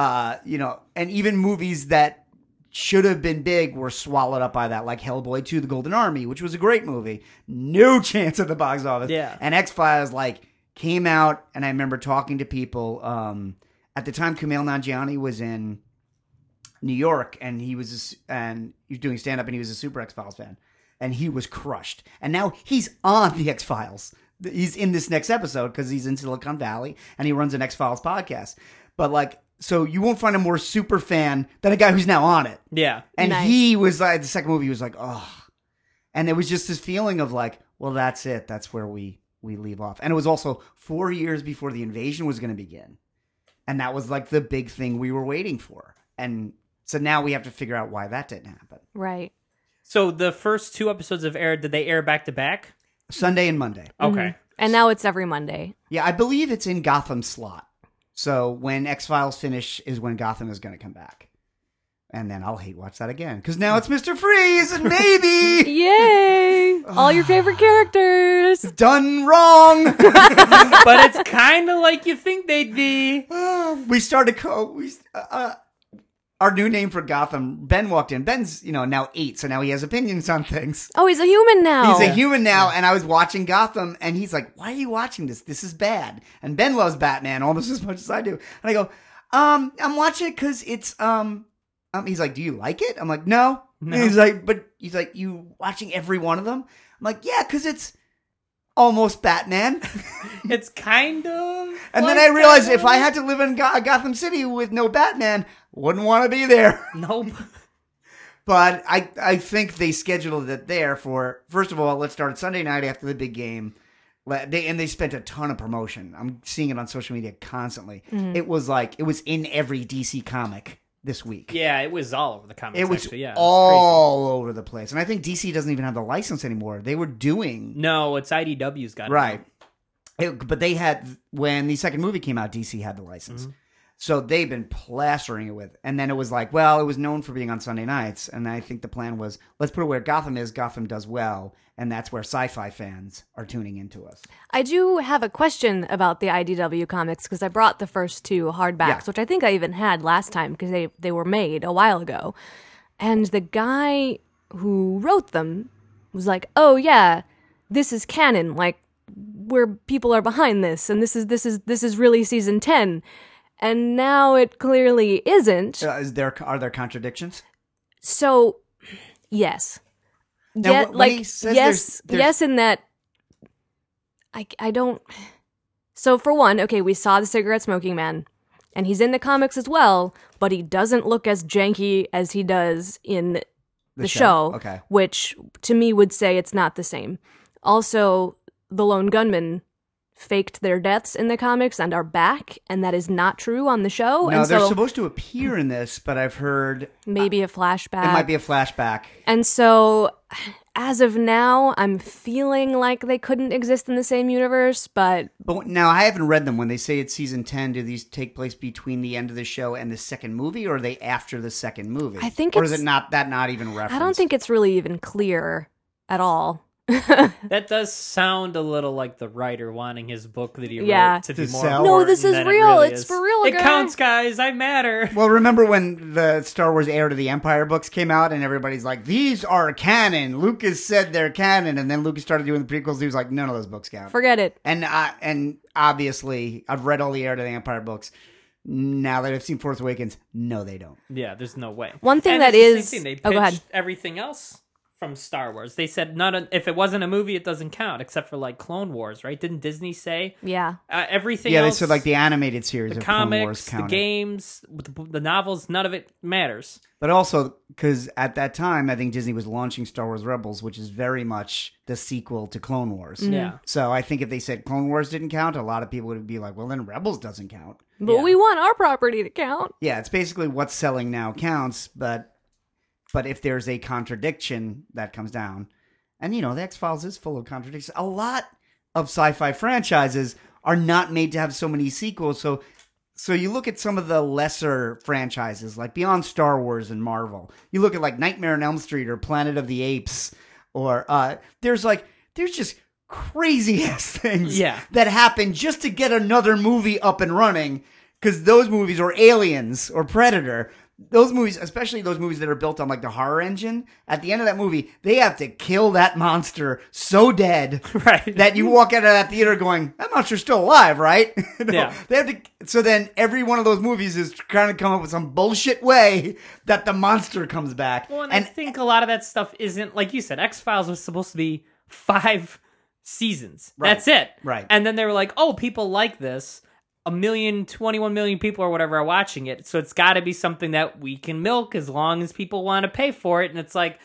and even movies that should have been big were swallowed up by that, like Hellboy 2: The Golden Army, which was a great movie. No chance at the box office. Yeah. And X-Files came out, and I remember talking to people. At the time, Kumail Nanjiani was in New York, and he was doing stand-up, and he was a super X-Files fan, and he was crushed. And now he's on the X-Files. He's in this next episode because he's in Silicon Valley, and he runs an X-Files podcast. But so you won't find a more super fan than a guy who's now on it. Yeah. And Nice. he was like, the second movie, he was like, oh. And there was just this feeling of like, well, that's it. That's where we leave off. And it was also 4 years before the invasion was going to begin. And that was like the big thing we were waiting for. And so now we have to figure out why that didn't happen. Right. So the first two episodes have aired. Did they air back to back? Sunday and Monday. Okay. And now it's every Monday. Yeah, I believe it's in Gotham slot. So when X-Files finish is when Gotham is going to come back. And then I'll hate watch that again. Because now it's Mr. Freeze and maybe... Yay! All your favorite characters! Done wrong! But it's kind of like you think they'd be. We started... our new name for Gotham, Ben walked in. Ben's, now 8, so now he has opinions on things. Oh, he's a human now. He's a human now, and I was watching Gotham, and he's like, why are you watching this? This is bad. And Ben loves Batman almost as much as I do. And I go, I'm watching it because it's, he's like, do you like it? I'm like, no. He's like, you watching every one of them? I'm like, yeah, because it's almost Batman. It's kind of. And then I realized if I had to live in Gotham City with no Batman, wouldn't want to be there. Nope. But I think they scheduled it there for, first of all, let's start Sunday night after the big game. They spent a ton of promotion. I'm seeing it on social media constantly. Mm-hmm. It was in every DC comic this week. Yeah, it was all over the comics. It was actually. all over the place. And I think DC doesn't even have the license anymore. They were doing... No, it's IDW's got it. Right. But they had, when the second movie came out, DC had the license. Mm-hmm. So they've been plastering it with. And then it was like, well, it was known for being on Sunday nights. And I think the plan was, let's put it where Gotham is. Gotham does well. And that's where sci-fi fans are tuning into us. I do have a question about the IDW comics because I brought the first 2 hardbacks, which I think I even had last time because they were made a while ago. And the guy who wrote them was like, oh, yeah, this is canon. Like, where people are behind this. And this is really season 10. And now it clearly isn't. Are there contradictions? So, yes. Now, yes, in that I don't. So for one, okay, we saw the cigarette smoking man, and he's in the comics as well, but he doesn't look as janky as he does in the show. Okay. Which to me would say it's not the same. Also, the lone gunman faked their deaths in the comics and are back, and that is not true on the show. No, they're supposed to appear in this, but I've heard... Maybe a flashback. It might be a flashback. And so, as of now, I'm feeling like they couldn't exist in the same universe, but... But now, I haven't read them. When they say it's season 10, do these take place between the end of the show and the second movie, or are they after the second movie? I think Or is it not even referenced? I don't think it's really even clear at all. That does sound a little like the writer wanting his book that he wrote to be more sell. No, this is real. It's for real, It counts, guys. I matter. Well, remember when the Star Wars Heir to the Empire books came out and everybody's like, these are canon. Lucas said they're canon. And then Lucas started doing the prequels. He was like, none of those books count. Forget it. And obviously, I've read all the Heir to the Empire books. Now that I've seen Force Awakens, no, they don't. Yeah, there's no way. One thing and that is... They pitched go ahead. everything else from Star Wars. They said if it wasn't a movie, it doesn't count, except for like Clone Wars, right? Didn't Disney say? Yeah. Everything else. Yeah, they said like the animated series the of comics, Clone Wars counted. the games, the novels, none of it matters. But also, because at that time, I think Disney was launching Star Wars Rebels, which is very much the sequel to Clone Wars. Mm-hmm. Yeah. So I think if they said Clone Wars didn't count, a lot of people would be like, well, then Rebels doesn't count. But we want our property to count. Yeah, it's basically what's selling now counts, but if there's a contradiction, that comes down. And, the X-Files is full of contradictions. A lot of sci-fi franchises are not made to have so many sequels. So you look at some of the lesser franchises, like beyond Star Wars and Marvel. You look at like Nightmare on Elm Street or Planet of the Apes, or there's just crazy-ass things that happen just to get another movie up and running, because those movies, or Aliens or Predator, those movies, especially those movies that are built on like the horror engine, at the end of that movie, they have to kill that monster so dead that you walk out of that theater going, that monster's still alive, right? Yeah. They have to. So then every one of those movies is trying to come up with some bullshit way that the monster comes back. Well, and I think a lot of that stuff isn't, like you said, X-Files was supposed to be 5 seasons. Right. That's it. Right. And then they were like, oh, people like this. 21 million people or whatever are watching it. So it's got to be something that we can milk as long as people want to pay for it. And it's like,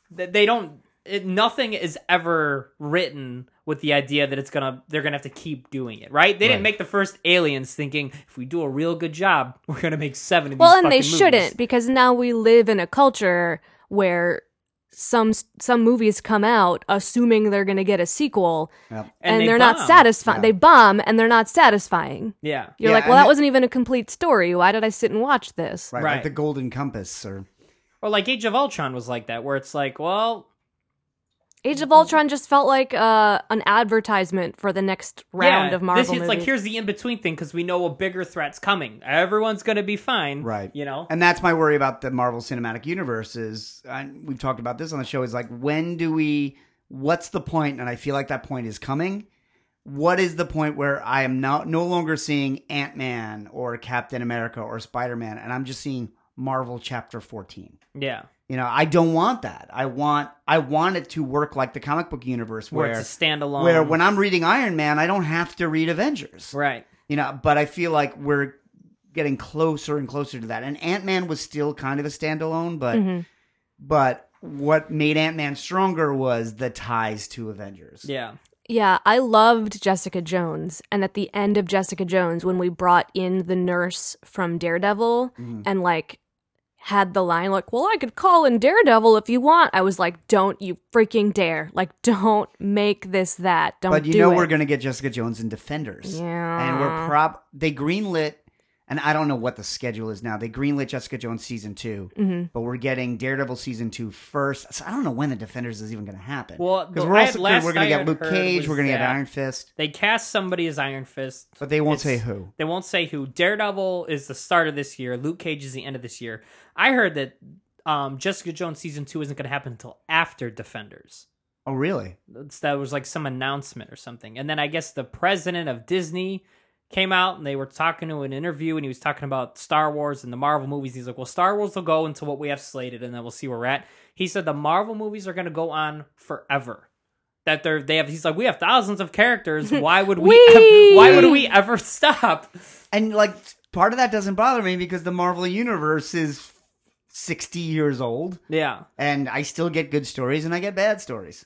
nothing is ever written with the idea that they're going to have to keep doing it, right? They didn't make the first Aliens thinking, if we do a real good job, we're going to make 7 of these fucking movies. Well, and they shouldn't, because now we live in a culture where some movies come out assuming they're going to get a sequel, and they're bomb. not satisfying. Yeah. They bomb, and they're not satisfying. Yeah. You're like, well, that wasn't even a complete story. Why did I sit and watch this? Right. Like the Golden Compass, or like Age of Ultron was like that, where it's like, well, Age of Ultron just felt like an advertisement for the next round of Marvel movies. It's like, here's the in-between thing, because we know a bigger threat's coming. Everyone's going to be fine. Right. You know? And that's my worry about the Marvel Cinematic Universe is, we've talked about this on the show, is like, what's the point? And I feel like that point is coming. What is the point where I am no longer seeing Ant-Man or Captain America or Spider-Man, and I'm just seeing Marvel Chapter 14? Yeah. You know, I don't want that. I want it to work like the comic book universe where it's a standalone. Where when I'm reading Iron Man, I don't have to read Avengers. Right. You know, but I feel like we're getting closer and closer to that. And Ant-Man was still kind of a standalone, but what made Ant-Man stronger was the ties to Avengers. Yeah. Yeah, I loved Jessica Jones. And at the end of Jessica Jones, when we brought in the nurse from Daredevil and like had the line like, well, I could call in Daredevil if you want. I was like, don't you freaking dare. Like, don't make this that. Don't do it. But you know we're going to get Jessica Jones in Defenders. Yeah. And they greenlit, and I don't know what the schedule is now. They greenlit Jessica Jones Season 2, but we're getting Daredevil Season 2 first. So I don't know when the Defenders is even going to happen. Well, because we're going to get Luke Cage, we're going to get Iron Fist. They cast somebody as Iron Fist. But they won't say who. They won't say who. Daredevil is the start of this year. Luke Cage is the end of this year. I heard that Jessica Jones Season 2 isn't going to happen until after Defenders. Oh, really? That was like some announcement or something. And then I guess the president of Disney came out and they were talking to an interview, and he was talking about Star Wars and the Marvel movies. He's like, well, Star Wars will go until what we have slated, and then we'll see where we're at. He said the Marvel movies are going to go on forever. That he's like, we have thousands of characters. Why would we ever stop? And like, part of that doesn't bother me because the Marvel Universe is 60 years old. Yeah. And I still get good stories and I get bad stories.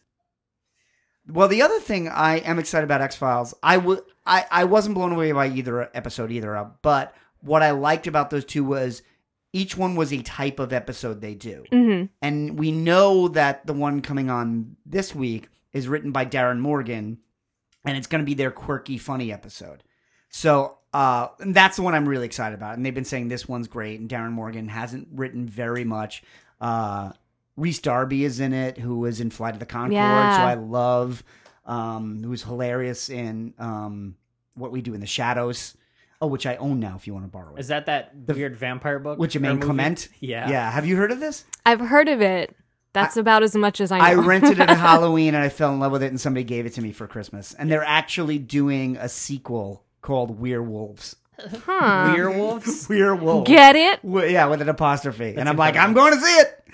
Well, the other thing I am excited about X-Files, I wasn't blown away by either episode but what I liked about those two was each one was a type of episode they do. Mm-hmm. And we know that the one coming on this week is written by Darren Morgan, and it's going to be their quirky, funny episode. So and that's the one I'm really excited about. And they've been saying this one's great, and Darren Morgan hasn't written very much. Rhys Darby is in it, who was in Flight of the Conchords, who I love, who's hilarious in What We Do in the Shadows. Oh, which I own now if you want to borrow it. Is that weird vampire book? Which Jermaine Clement? Yeah. Yeah. Have you heard of this? I've heard of it. That's about as much as I know. I rented it at Halloween and I fell in love with it, and somebody gave it to me for Christmas. And they're actually doing a sequel called Werewolves. Huh. Werewolves? Werewolves. Get it? Yeah, with an apostrophe. That's and I'm like, I'm going to see it.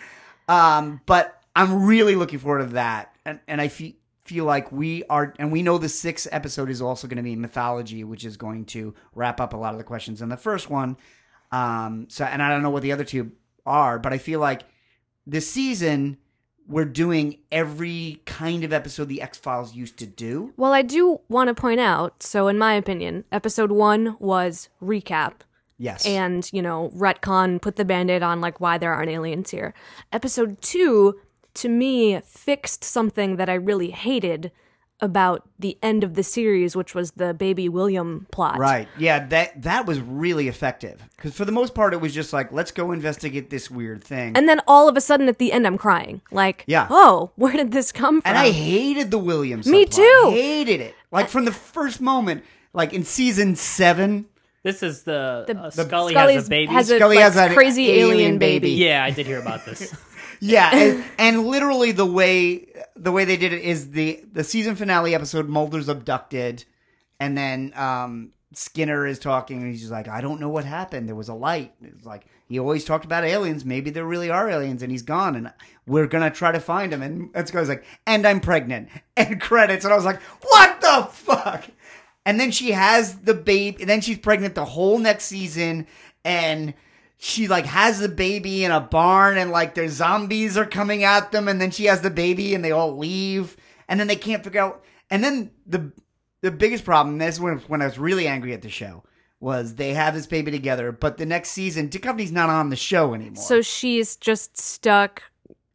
But I'm really looking forward to that. And I feel like we are, and we know the 6th episode is also going to be mythology, which is going to wrap up a lot of the questions in the first one. And I don't know what the other two are, but I feel like this season we're doing every kind of episode the X-Files used to do. Well, I do want to point out, so in my opinion, episode 1 was recap. Yes. And, retcon, put the Band-Aid on, like, why there aren't aliens here. Episode 2, to me, fixed something that I really hated about the end of the series, which was the Baby William plot. Right. Yeah, that was really effective. Because for the most part, it was just like, let's go investigate this weird thing. And then all of a sudden, at the end, I'm crying. Like, yeah. Oh, where did this come from? And I hated the Williams Me subplot. too. Hated it. Like, from the first moment, like in season 7... This is the Scully Scully's has a baby. Scully has a crazy alien baby. Yeah, I did hear about this. Yeah, and literally the way they did it is the season finale episode, Mulder's abducted, and then Skinner is talking, and he's just like, I don't know what happened. There was a light. It's like, he always talked about aliens. Maybe there really are aliens, and he's gone, and we're going to try to find him. And Scully's like, and I'm pregnant. And credits. And I was like, what the fuck? And then she has the baby, and then she's pregnant the whole next season, and she like has the baby in a barn, and like their zombies are coming at them, and then she has the baby, and they all leave, and then they can't figure out. And then the biggest problem, this is when I was really angry at the show, was they have this baby together, but the next season, Duchovny's not on the show anymore. So she's just stuck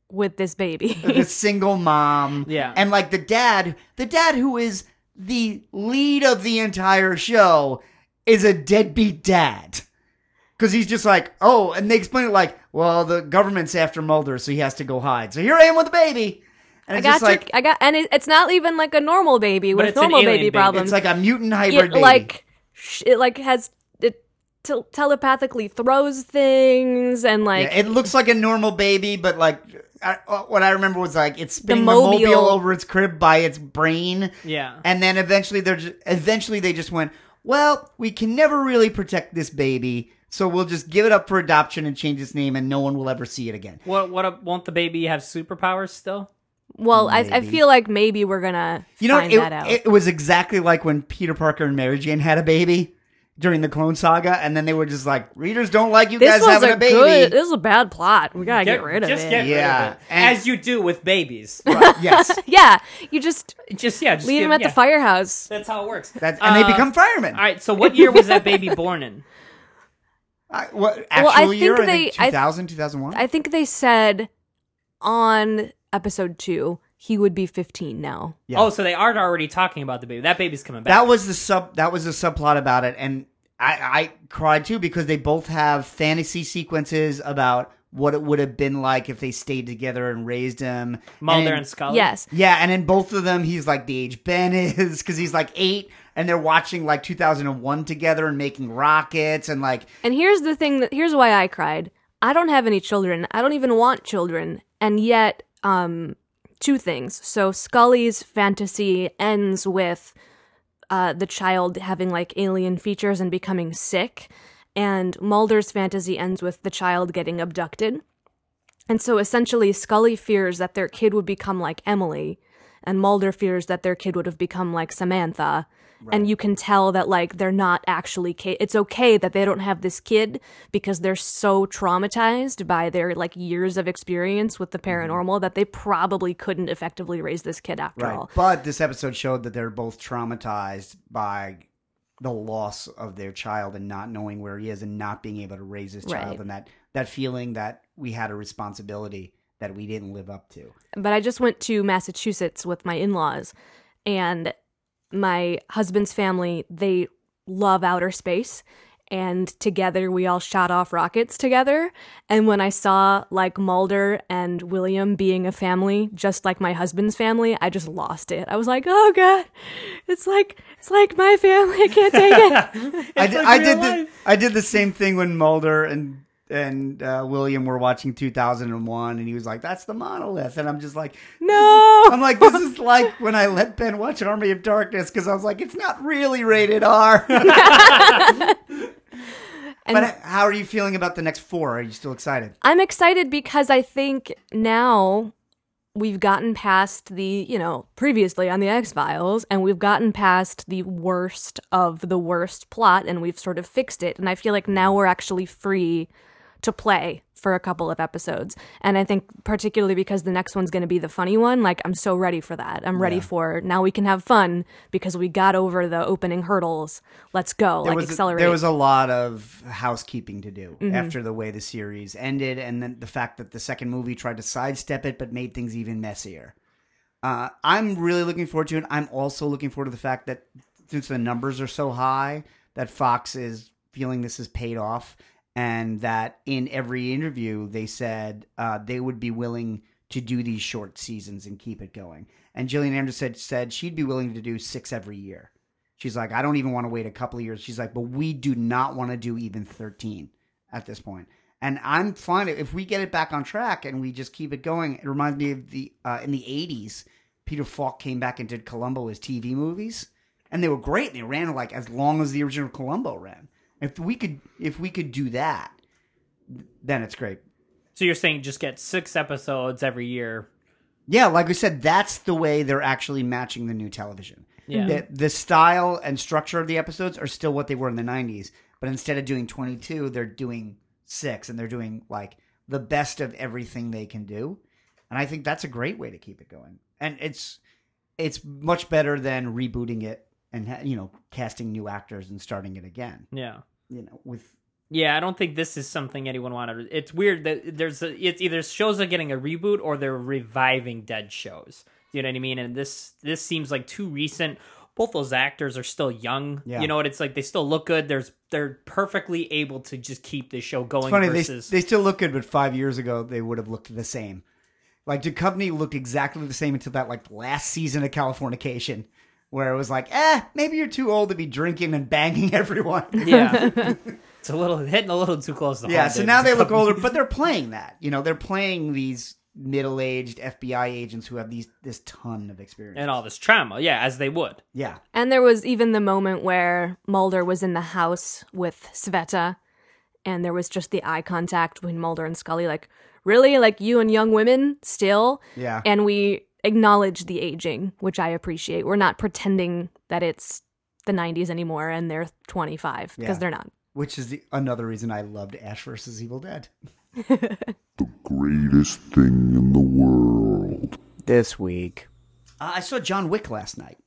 with this baby. The single mom. Yeah. And like the dad who is the lead of the entire show is a deadbeat dad. Because he's just like, oh, and they explain it like, well, the government's after Mulder, so he has to go hide. So here I am with the bababy. And it's it's not even like a normal baby but with normal baby baby. problems. It's like a mutant hybrid baby. It has telepathically throws things and like it looks like a normal baby, but like what I remember was like it's spinning the mobile mobile over its crib by its brain. Yeah, and then eventually they just went, well, we can never really protect this baby, so we'll just give it up for adoption and change its name, and no one will ever see it again. Won't the baby have superpowers still? Well, I feel like maybe we're gonna find that out. It was exactly like when Peter Parker and Mary Jane had a baby during the Clone Saga, and then they were just like, readers don't like you guys having a baby. This is a bad plot. We gotta get rid of it. Get rid of it. As you do with babies. Right, yes. Yeah, you just leave them at the firehouse. That's how it works. And they become firemen. All right, so what year was that baby born in? Actual year? I think 2000, 2001? I think they said on episode 2 he would be 15 now. Yeah. Oh, so they are already talking about the baby. That baby's coming back. That was the subplot about it, and I cried too because they both have fantasy sequences about what it would have been like if they stayed together and raised him. Mulder and Scully? Yes. Yeah, and in both of them, he's like the age Ben is, because he's like 8, and they're watching like 2001 together and making rockets, and like... And here's the thing, here's why I cried. I don't have any children. I don't even want children. And yet, 2 things. So Scully's fantasy ends with the child having like alien features and becoming sick. And Mulder's fantasy ends with the child getting abducted. And so essentially Scully fears that their kid would become like Emily, and Mulder fears that their kid would have become like Samantha. Right. And you can tell that like they're not actually it's okay that they don't have this kid because they're so traumatized by their like years of experience with the paranormal that they probably couldn't effectively raise this kid after all. But this episode showed that they're both traumatized by the loss of their child and not knowing where he is and not being able to raise his child, and that feeling that we had a responsibility that we didn't live up to. But I just went to Massachusetts with my in-laws, and my husband's family, they love outer space, and together we all shot off rockets together. And when I saw like Mulder and William being a family, just like my husband's family, I just lost it. I was like, oh God, it's like my family. I can't take it. I did the same thing when Mulder and William were watching 2001, and he was like, that's the monolith, and I'm just like, no. I'm like, this is like when I let Ben watch Army of Darkness, because I was like, it's not really rated R. But how are you feeling about the next 4? Are you still excited? I'm excited because I think now we've gotten past the, previously on the X-Files, and we've gotten past the worst of the worst plot, and we've sort of fixed it. And I feel like now we're actually free to play for a couple of episodes. And I think particularly because the next one's going to be the funny one, like I'm so ready for that. I'm ready for, now we can have fun because we got over the opening hurdles. Let's go, accelerate. There was a lot of housekeeping to do after the way the series ended, and then the fact that the second movie tried to sidestep it but made things even messier. I'm really looking forward to it. I'm also looking forward to the fact that since the numbers are so high, that Fox is feeling this has paid off, and that in every interview they said they would be willing to do these short seasons and keep it going. And Gillian Anderson said she'd be willing to do 6 every year. She's like, I don't even want to wait a couple of years. She's like, but we do not want to do even 13 at this point. And I'm fine if we get it back on track and we just keep it going. It reminds me of the in the 80s, Peter Falk came back and did Columbo as TV movies, and they were great. They ran like as long as the original Columbo ran. If we could do that, then it's great. So you're saying just get 6 episodes every year? Yeah, like we said, that's the way they're actually matching the new television. Yeah. The style and structure of the episodes are still what they were in the 90s, but instead of doing 22, they're doing 6, and they're doing like the best of everything they can do. And I think that's a great way to keep it going. And it's much better than rebooting it and casting new actors and starting it again. Yeah. With Yeah, I don't think this is something anyone wanted. It's weird that it's either shows are getting a reboot or they're reviving dead shows. You know what I mean? And this seems like too recent. Both those actors are still young. Yeah. You know what? It's like they still look good. They're perfectly able to just keep this show going. It's funny, they still look good, but 5 years ago they would have looked the same. Like Duchovny looked exactly the same until that like last season of Californication, where it was like, maybe you're too old to be drinking and banging everyone. Yeah. It's hitting a little too close to home. Yeah, so now they look older, but they're playing that. You know, they're playing these middle-aged FBI agents who have this ton of experience. And all this trauma, yeah, as they would. Yeah. And there was even the moment where Mulder was in the house with Sveta, and there was just the eye contact between Mulder and Scully, like, really? Like, you and young women still? Yeah. And we acknowledge the aging, which I appreciate. We're not pretending that it's the 90s anymore and they're 25, because they're not. Which is another reason I loved Ash vs. Evil Dead. The greatest thing in the world. This week. I saw John Wick last night.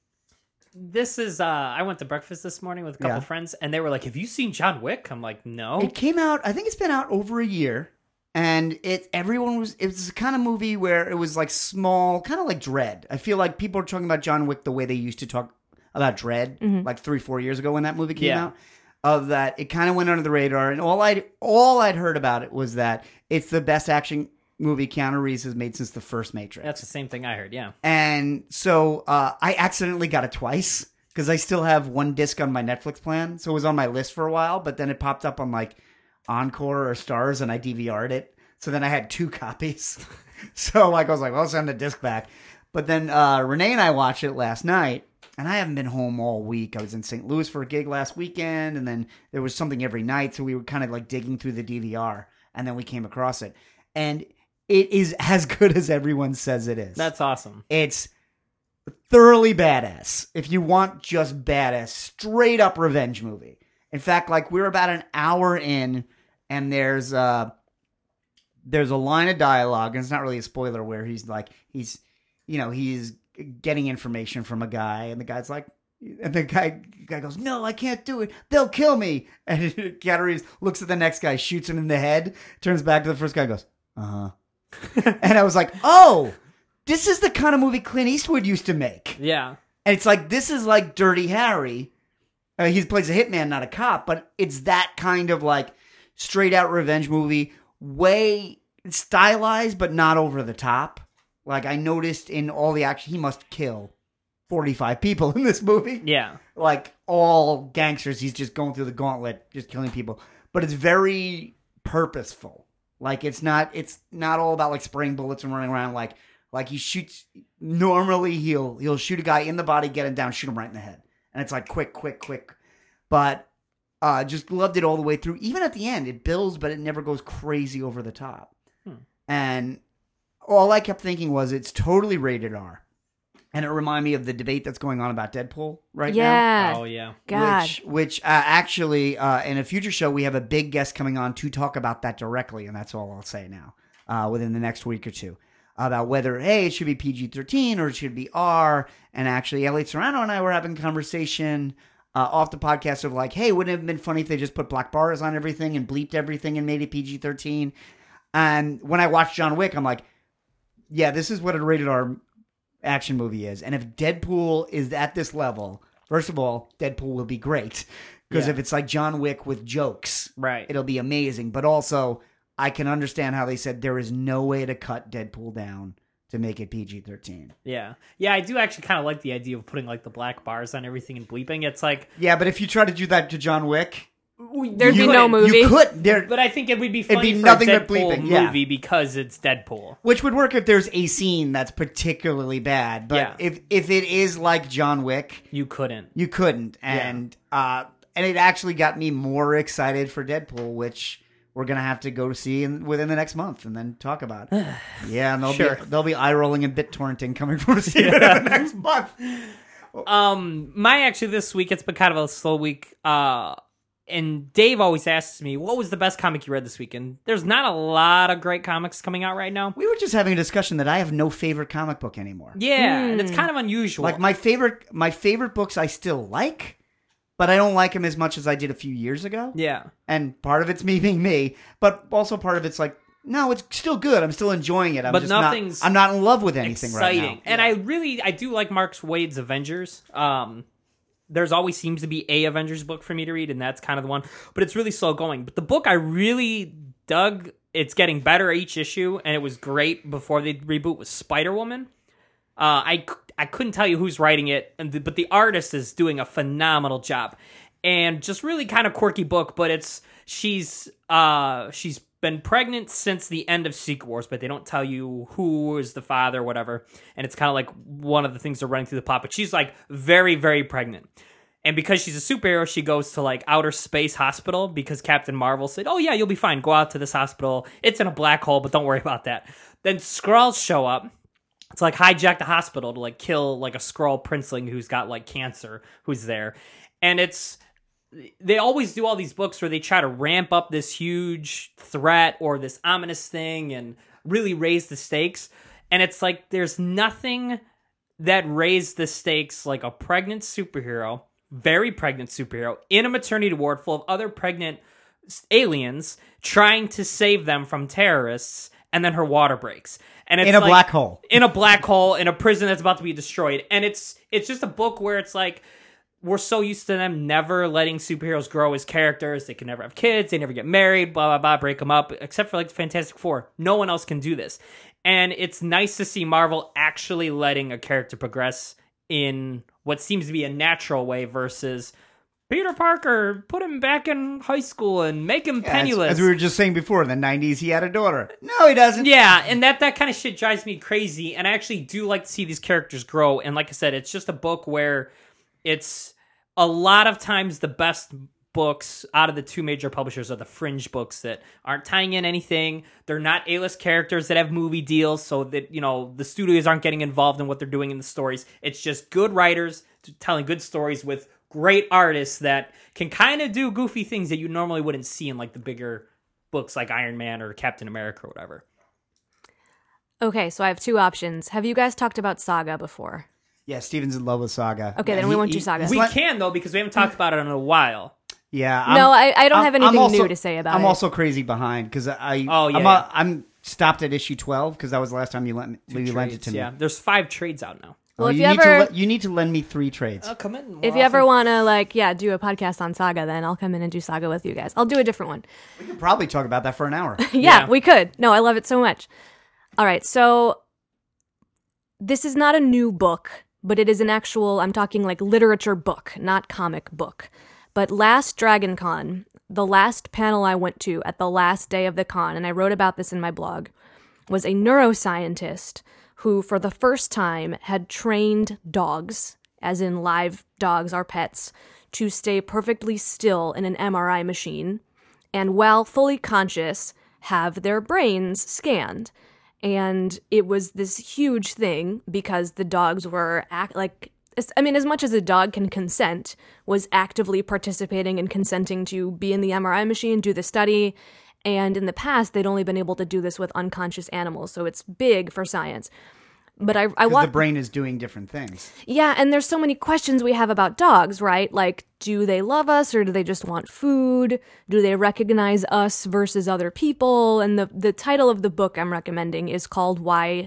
This is, I went to breakfast this morning with a couple friends, and they were like, have you seen John Wick? I'm like, no. It came out, I think it's been out over a year. And it was the kind of movie where it was like small, kind of like Dredd. I feel like people are talking about John Wick the way they used to talk about Dredd, like 3-4 years ago when that movie came out. Of that, it kind of went under the radar, and all I'd heard about it was that it's the best action movie Keanu Reeves has made since the first Matrix. That's the same thing I heard, yeah. And so I accidentally got it twice because I still have one disc on my Netflix plan, so it was on my list for a while, but then it popped up on like Encore or Stars, and I DVR'd it. So then I had 2 copies. So like I was like, well, I'll send the disc back. But then Renee and I watched it last night. And I haven't been home all week. I was in St. Louis for a gig last weekend, and then there was something every night, so we were kind of like digging through the DVR, and then we came across it. And it is as good as everyone says it is. That's awesome. It's thoroughly badass. If you want just badass, straight up revenge movie. In fact, like we're about an hour in, and there's a line of dialogue, and it's not really a spoiler, where he's getting information from a guy, and the guy's like, and the guy goes, no, I can't do it. They'll kill me. And Keanu Reeves looks at the next guy, shoots him in the head, turns back to the first guy, and goes, uh-huh. And I was like, oh, this is the kind of movie Clint Eastwood used to make. Yeah. And it's like, this is like Dirty Harry. He plays a hitman, not a cop, but it's that kind of like straight out revenge movie, way stylized, but not over the top. Like, I noticed in all the action, he must kill 45 people in this movie. Yeah. Like, all gangsters, he's just going through the gauntlet, just killing people. But it's very purposeful. Like, it's not all about, like, spraying bullets and running around. Like he shoots, normally he'll shoot a guy in the body, get him down, shoot him right in the head. And it's like, quick. But just loved it all the way through. Even at the end, it builds, but it never goes crazy over the top. And all I kept thinking was it's totally rated R. And it reminded me of the debate that's going on about Deadpool now. Yeah. Oh, yeah. God. Which actually, in a future show, we have a big guest coming on to talk about that directly. And that's all I'll say now, within the next week or two. About whether, it should be PG-13 or it should be R. And actually, Elliot Serrano and I were having a conversation off the podcast of like, hey, wouldn't it have been funny if they just put black bars on everything and bleeped everything and made it PG-13? And when I watched John Wick, I'm like, yeah, this is what a rated R action movie is. And if Deadpool is at this level, first of all, Deadpool will be great. Because if it's like John Wick with jokes, right, it'll be amazing. But also, I can understand how they said there is no way to cut Deadpool down to make it PG-13. Yeah. Yeah, I do actually kind of like the idea of putting like the black bars on everything and bleeping. It's like... Yeah, but if you try to do that to John Wick... There'd be no movie. You could. But I think it would be funny be for nothing a but Deadpool bleeping, movie because it's Deadpool. Which would work if there's a scene that's particularly bad. But if it is like John Wick... You couldn't. And it actually got me more excited for Deadpool, which we're going to have to go see within the next month and then talk about. Yeah, and there'll be eye-rolling and BitTorrenting coming from us in the next month. This week, it's been kind of a slow week. And Dave always asks me, what was the best comic you read this week? And there's not a lot of great comics coming out right now. We were just having a discussion that I have no favorite comic book anymore. Yeah, and it's kind of unusual. Like my favorite books I still like, but I don't like him as much as I did a few years ago. Yeah. And part of it's me being me, but also part of it's like, no, it's still good. I'm still enjoying it. I'm not in love with anything exciting. Right now. And I do like Mark Waid's Avengers. There's always seems to be a Avengers book for me to read, and that's kind of the one. But it's really slow going. But the book I really dug, it's getting better each issue, and it was great before the reboot, was Spider-Woman. I couldn't tell you who's writing it, but the artist is doing a phenomenal job. And just really kind of quirky book, but she's been pregnant since the end of Secret Wars, but they don't tell you who is the father or whatever. And it's kind of like one of the things they're running through the plot. But she's like very, very pregnant. And because she's a superhero, she goes to like outer space hospital because Captain Marvel said, oh yeah, you'll be fine. Go out to this hospital. It's in a black hole, but don't worry about that. Then Skrulls show up. It's like hijack the hospital to like kill like a Skrull princeling who's got like cancer who's there. And they always do all these books where they try to ramp up this huge threat or this ominous thing and really raise the stakes. And it's like there's nothing that raised the stakes like a pregnant superhero, very pregnant superhero, in a maternity ward full of other pregnant aliens trying to save them from terrorists, and then her water breaks. And it's in a black hole. In a black hole, in a prison that's about to be destroyed. And it's just a book where it's like, we're so used to them never letting superheroes grow as characters. They can never have kids. They never get married, blah, blah, blah, break them up, except for like the Fantastic Four. No one else can do this. And it's nice to see Marvel actually letting a character progress in what seems to be a natural way versus Peter Parker, put him back in high school and make him penniless. As we were just saying before, in the 90s, he had a daughter. No, he doesn't. Yeah, and that kind of shit drives me crazy. And I actually do like to see these characters grow. And like I said, it's just a book where it's a lot of times the best books out of the two major publishers are the fringe books that aren't tying in anything. They're not A-list characters that have movie deals, so that, you know, the studios aren't getting involved in what they're doing in the stories. It's just good writers telling good stories with great artists that can kind of do goofy things that you normally wouldn't see in like the bigger books like Iron Man or Captain America or whatever. Okay, so I have two options. Have you guys talked about Saga before? Yeah, Steven's in love with Saga. Okay, then we won't do Saga. We can, though, because we haven't talked about it in a while. Yeah. I don't have anything new to say about it. I'm also crazy behind because I'm stopped at issue 12 because that was the last time you lent it to me. Yeah, there's 5 trades out now. Well, you need to lend me 3 trades. I'll come in. If you ever want to, do a podcast on Saga, then I'll come in and do Saga with you guys. I'll do a different one. We could probably talk about that for an hour. Yeah, we could. No, I love it so much. All right, so this is not a new book, but it is an actual, I'm talking like literature book, not comic book. But last Dragon Con, the last panel I went to at the last day of the con, and I wrote about this in my blog, was a neuroscientist who, for the first time, had trained dogs, as in live dogs, our pets, to stay perfectly still in an MRI machine, and while fully conscious, have their brains scanned. And it was this huge thing because the dogs were as much as a dog can consent, was actively participating and consenting to be in the MRI machine, do the study. And in the past, they'd only been able to do this with unconscious animals. So it's big for science. But I want the brain is doing different things. Yeah, and there's so many questions we have about dogs, right? Like, do they love us or do they just want food? Do they recognize us versus other people? And the title of the book I'm recommending is called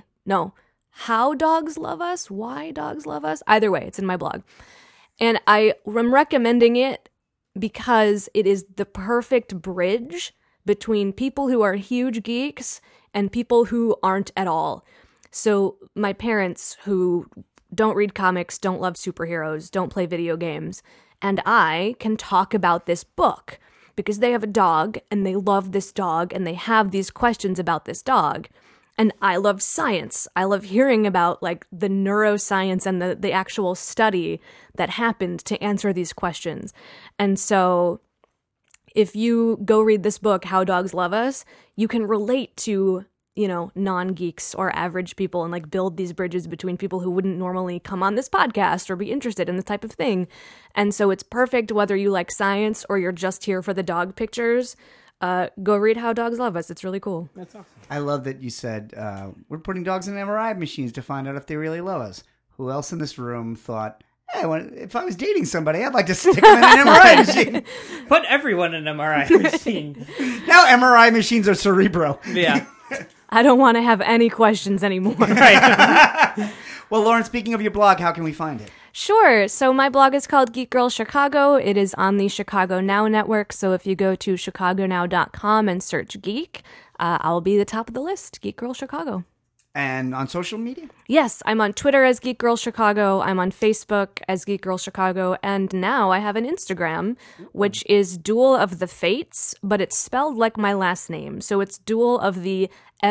How Dogs Love Us? Why Dogs Love Us? Either way, it's in my blog. And I'm recommending it because it is the perfect bridge between people who are huge geeks and people who aren't at all. So my parents, who don't read comics, don't love superheroes, don't play video games, and I can talk about this book because they have a dog and they love this dog and they have these questions about this dog. And I love science. I love hearing about like the neuroscience and the actual study that happened to answer these questions. And so if you go read this book, How Dogs Love Us, you can relate to, non-geeks or average people and like build these bridges between people who wouldn't normally come on this podcast or be interested in this type of thing. And so it's perfect whether you like science or you're just here for the dog pictures. Go read How Dogs Love Us. It's really cool. That's awesome. I love that you said we're putting dogs in MRI machines to find out if they really love us. Who else in this room thought, Hey, if I was dating somebody, I'd like to stick them in an MRI machine. Put everyone in an MRI machine. Now MRI machines are Cerebro. Yeah. I don't want to have any questions anymore. Right. Well, Lauren, speaking of your blog, how can we find it? Sure. So my blog is called Geek Girl Chicago. It is on the Chicago Now network. So if you go to chicagonow.com and search geek, I'll be the top of the list, Geek Girl Chicago. And on social media? Yes, I'm on Twitter as Geek Girl Chicago. I'm on Facebook as Geek Girl Chicago. And now I have an Instagram, which is Duel of the Fates, but it's spelled like my last name. So it's Duel of the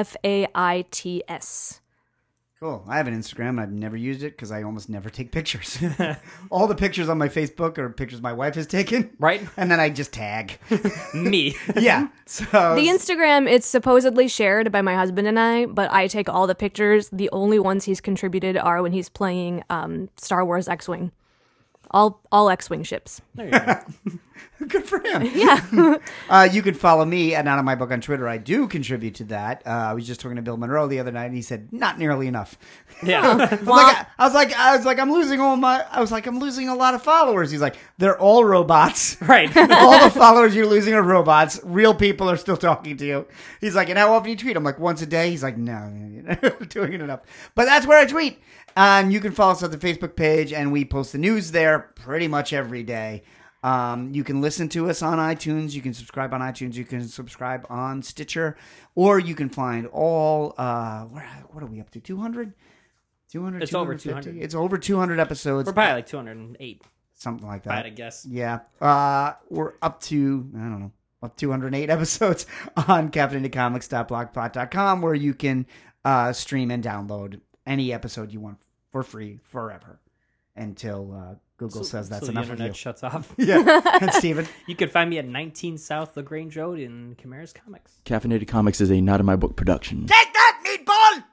Faits. Cool. I have an Instagram, and I've never used it because I almost never take pictures. All the pictures on my Facebook are pictures my wife has taken. Right. And then I just tag. Me. Yeah. So The Instagram, it's supposedly shared by my husband and I, but I take all the pictures. The only ones he's contributed are when he's playing Star Wars X-Wing. All X-Wing ships. There you go. Good for him. Yeah. You can follow me at Not On My Book on Twitter. I do contribute to that. I was just talking to Bill Monroe the other night, and he said, not nearly enough. Yeah. I was like, I'm losing I'm losing a lot of followers. He's like, they're all robots. Right. All the followers you're losing are robots. Real people are still talking to you. He's like, and how often do you tweet? I'm like, once a day. He's like, no, you're not doing it enough. But that's where I tweet. You can follow us on the Facebook page, and we post the news there pretty much every day. You can listen to us on iTunes. You can subscribe on iTunes. You can subscribe on Stitcher. Or you can find all, what are we up to, 200? 200, It's over 200. It's over 200 episodes. We're probably like 208. Something like If I had that. to guess. Yeah. We're up to, I don't know, up 208 episodes on caffeinatedcomics.blogspot.com, where you can stream and download any episode you want for free forever until Google says that's so enough the of internet you. shuts off. Yeah. And Steven? You could find me at 19 South LaGrange Road in Chimeras Comics. Caffeinated Comics is a Not In My Book production. Take that, meatball!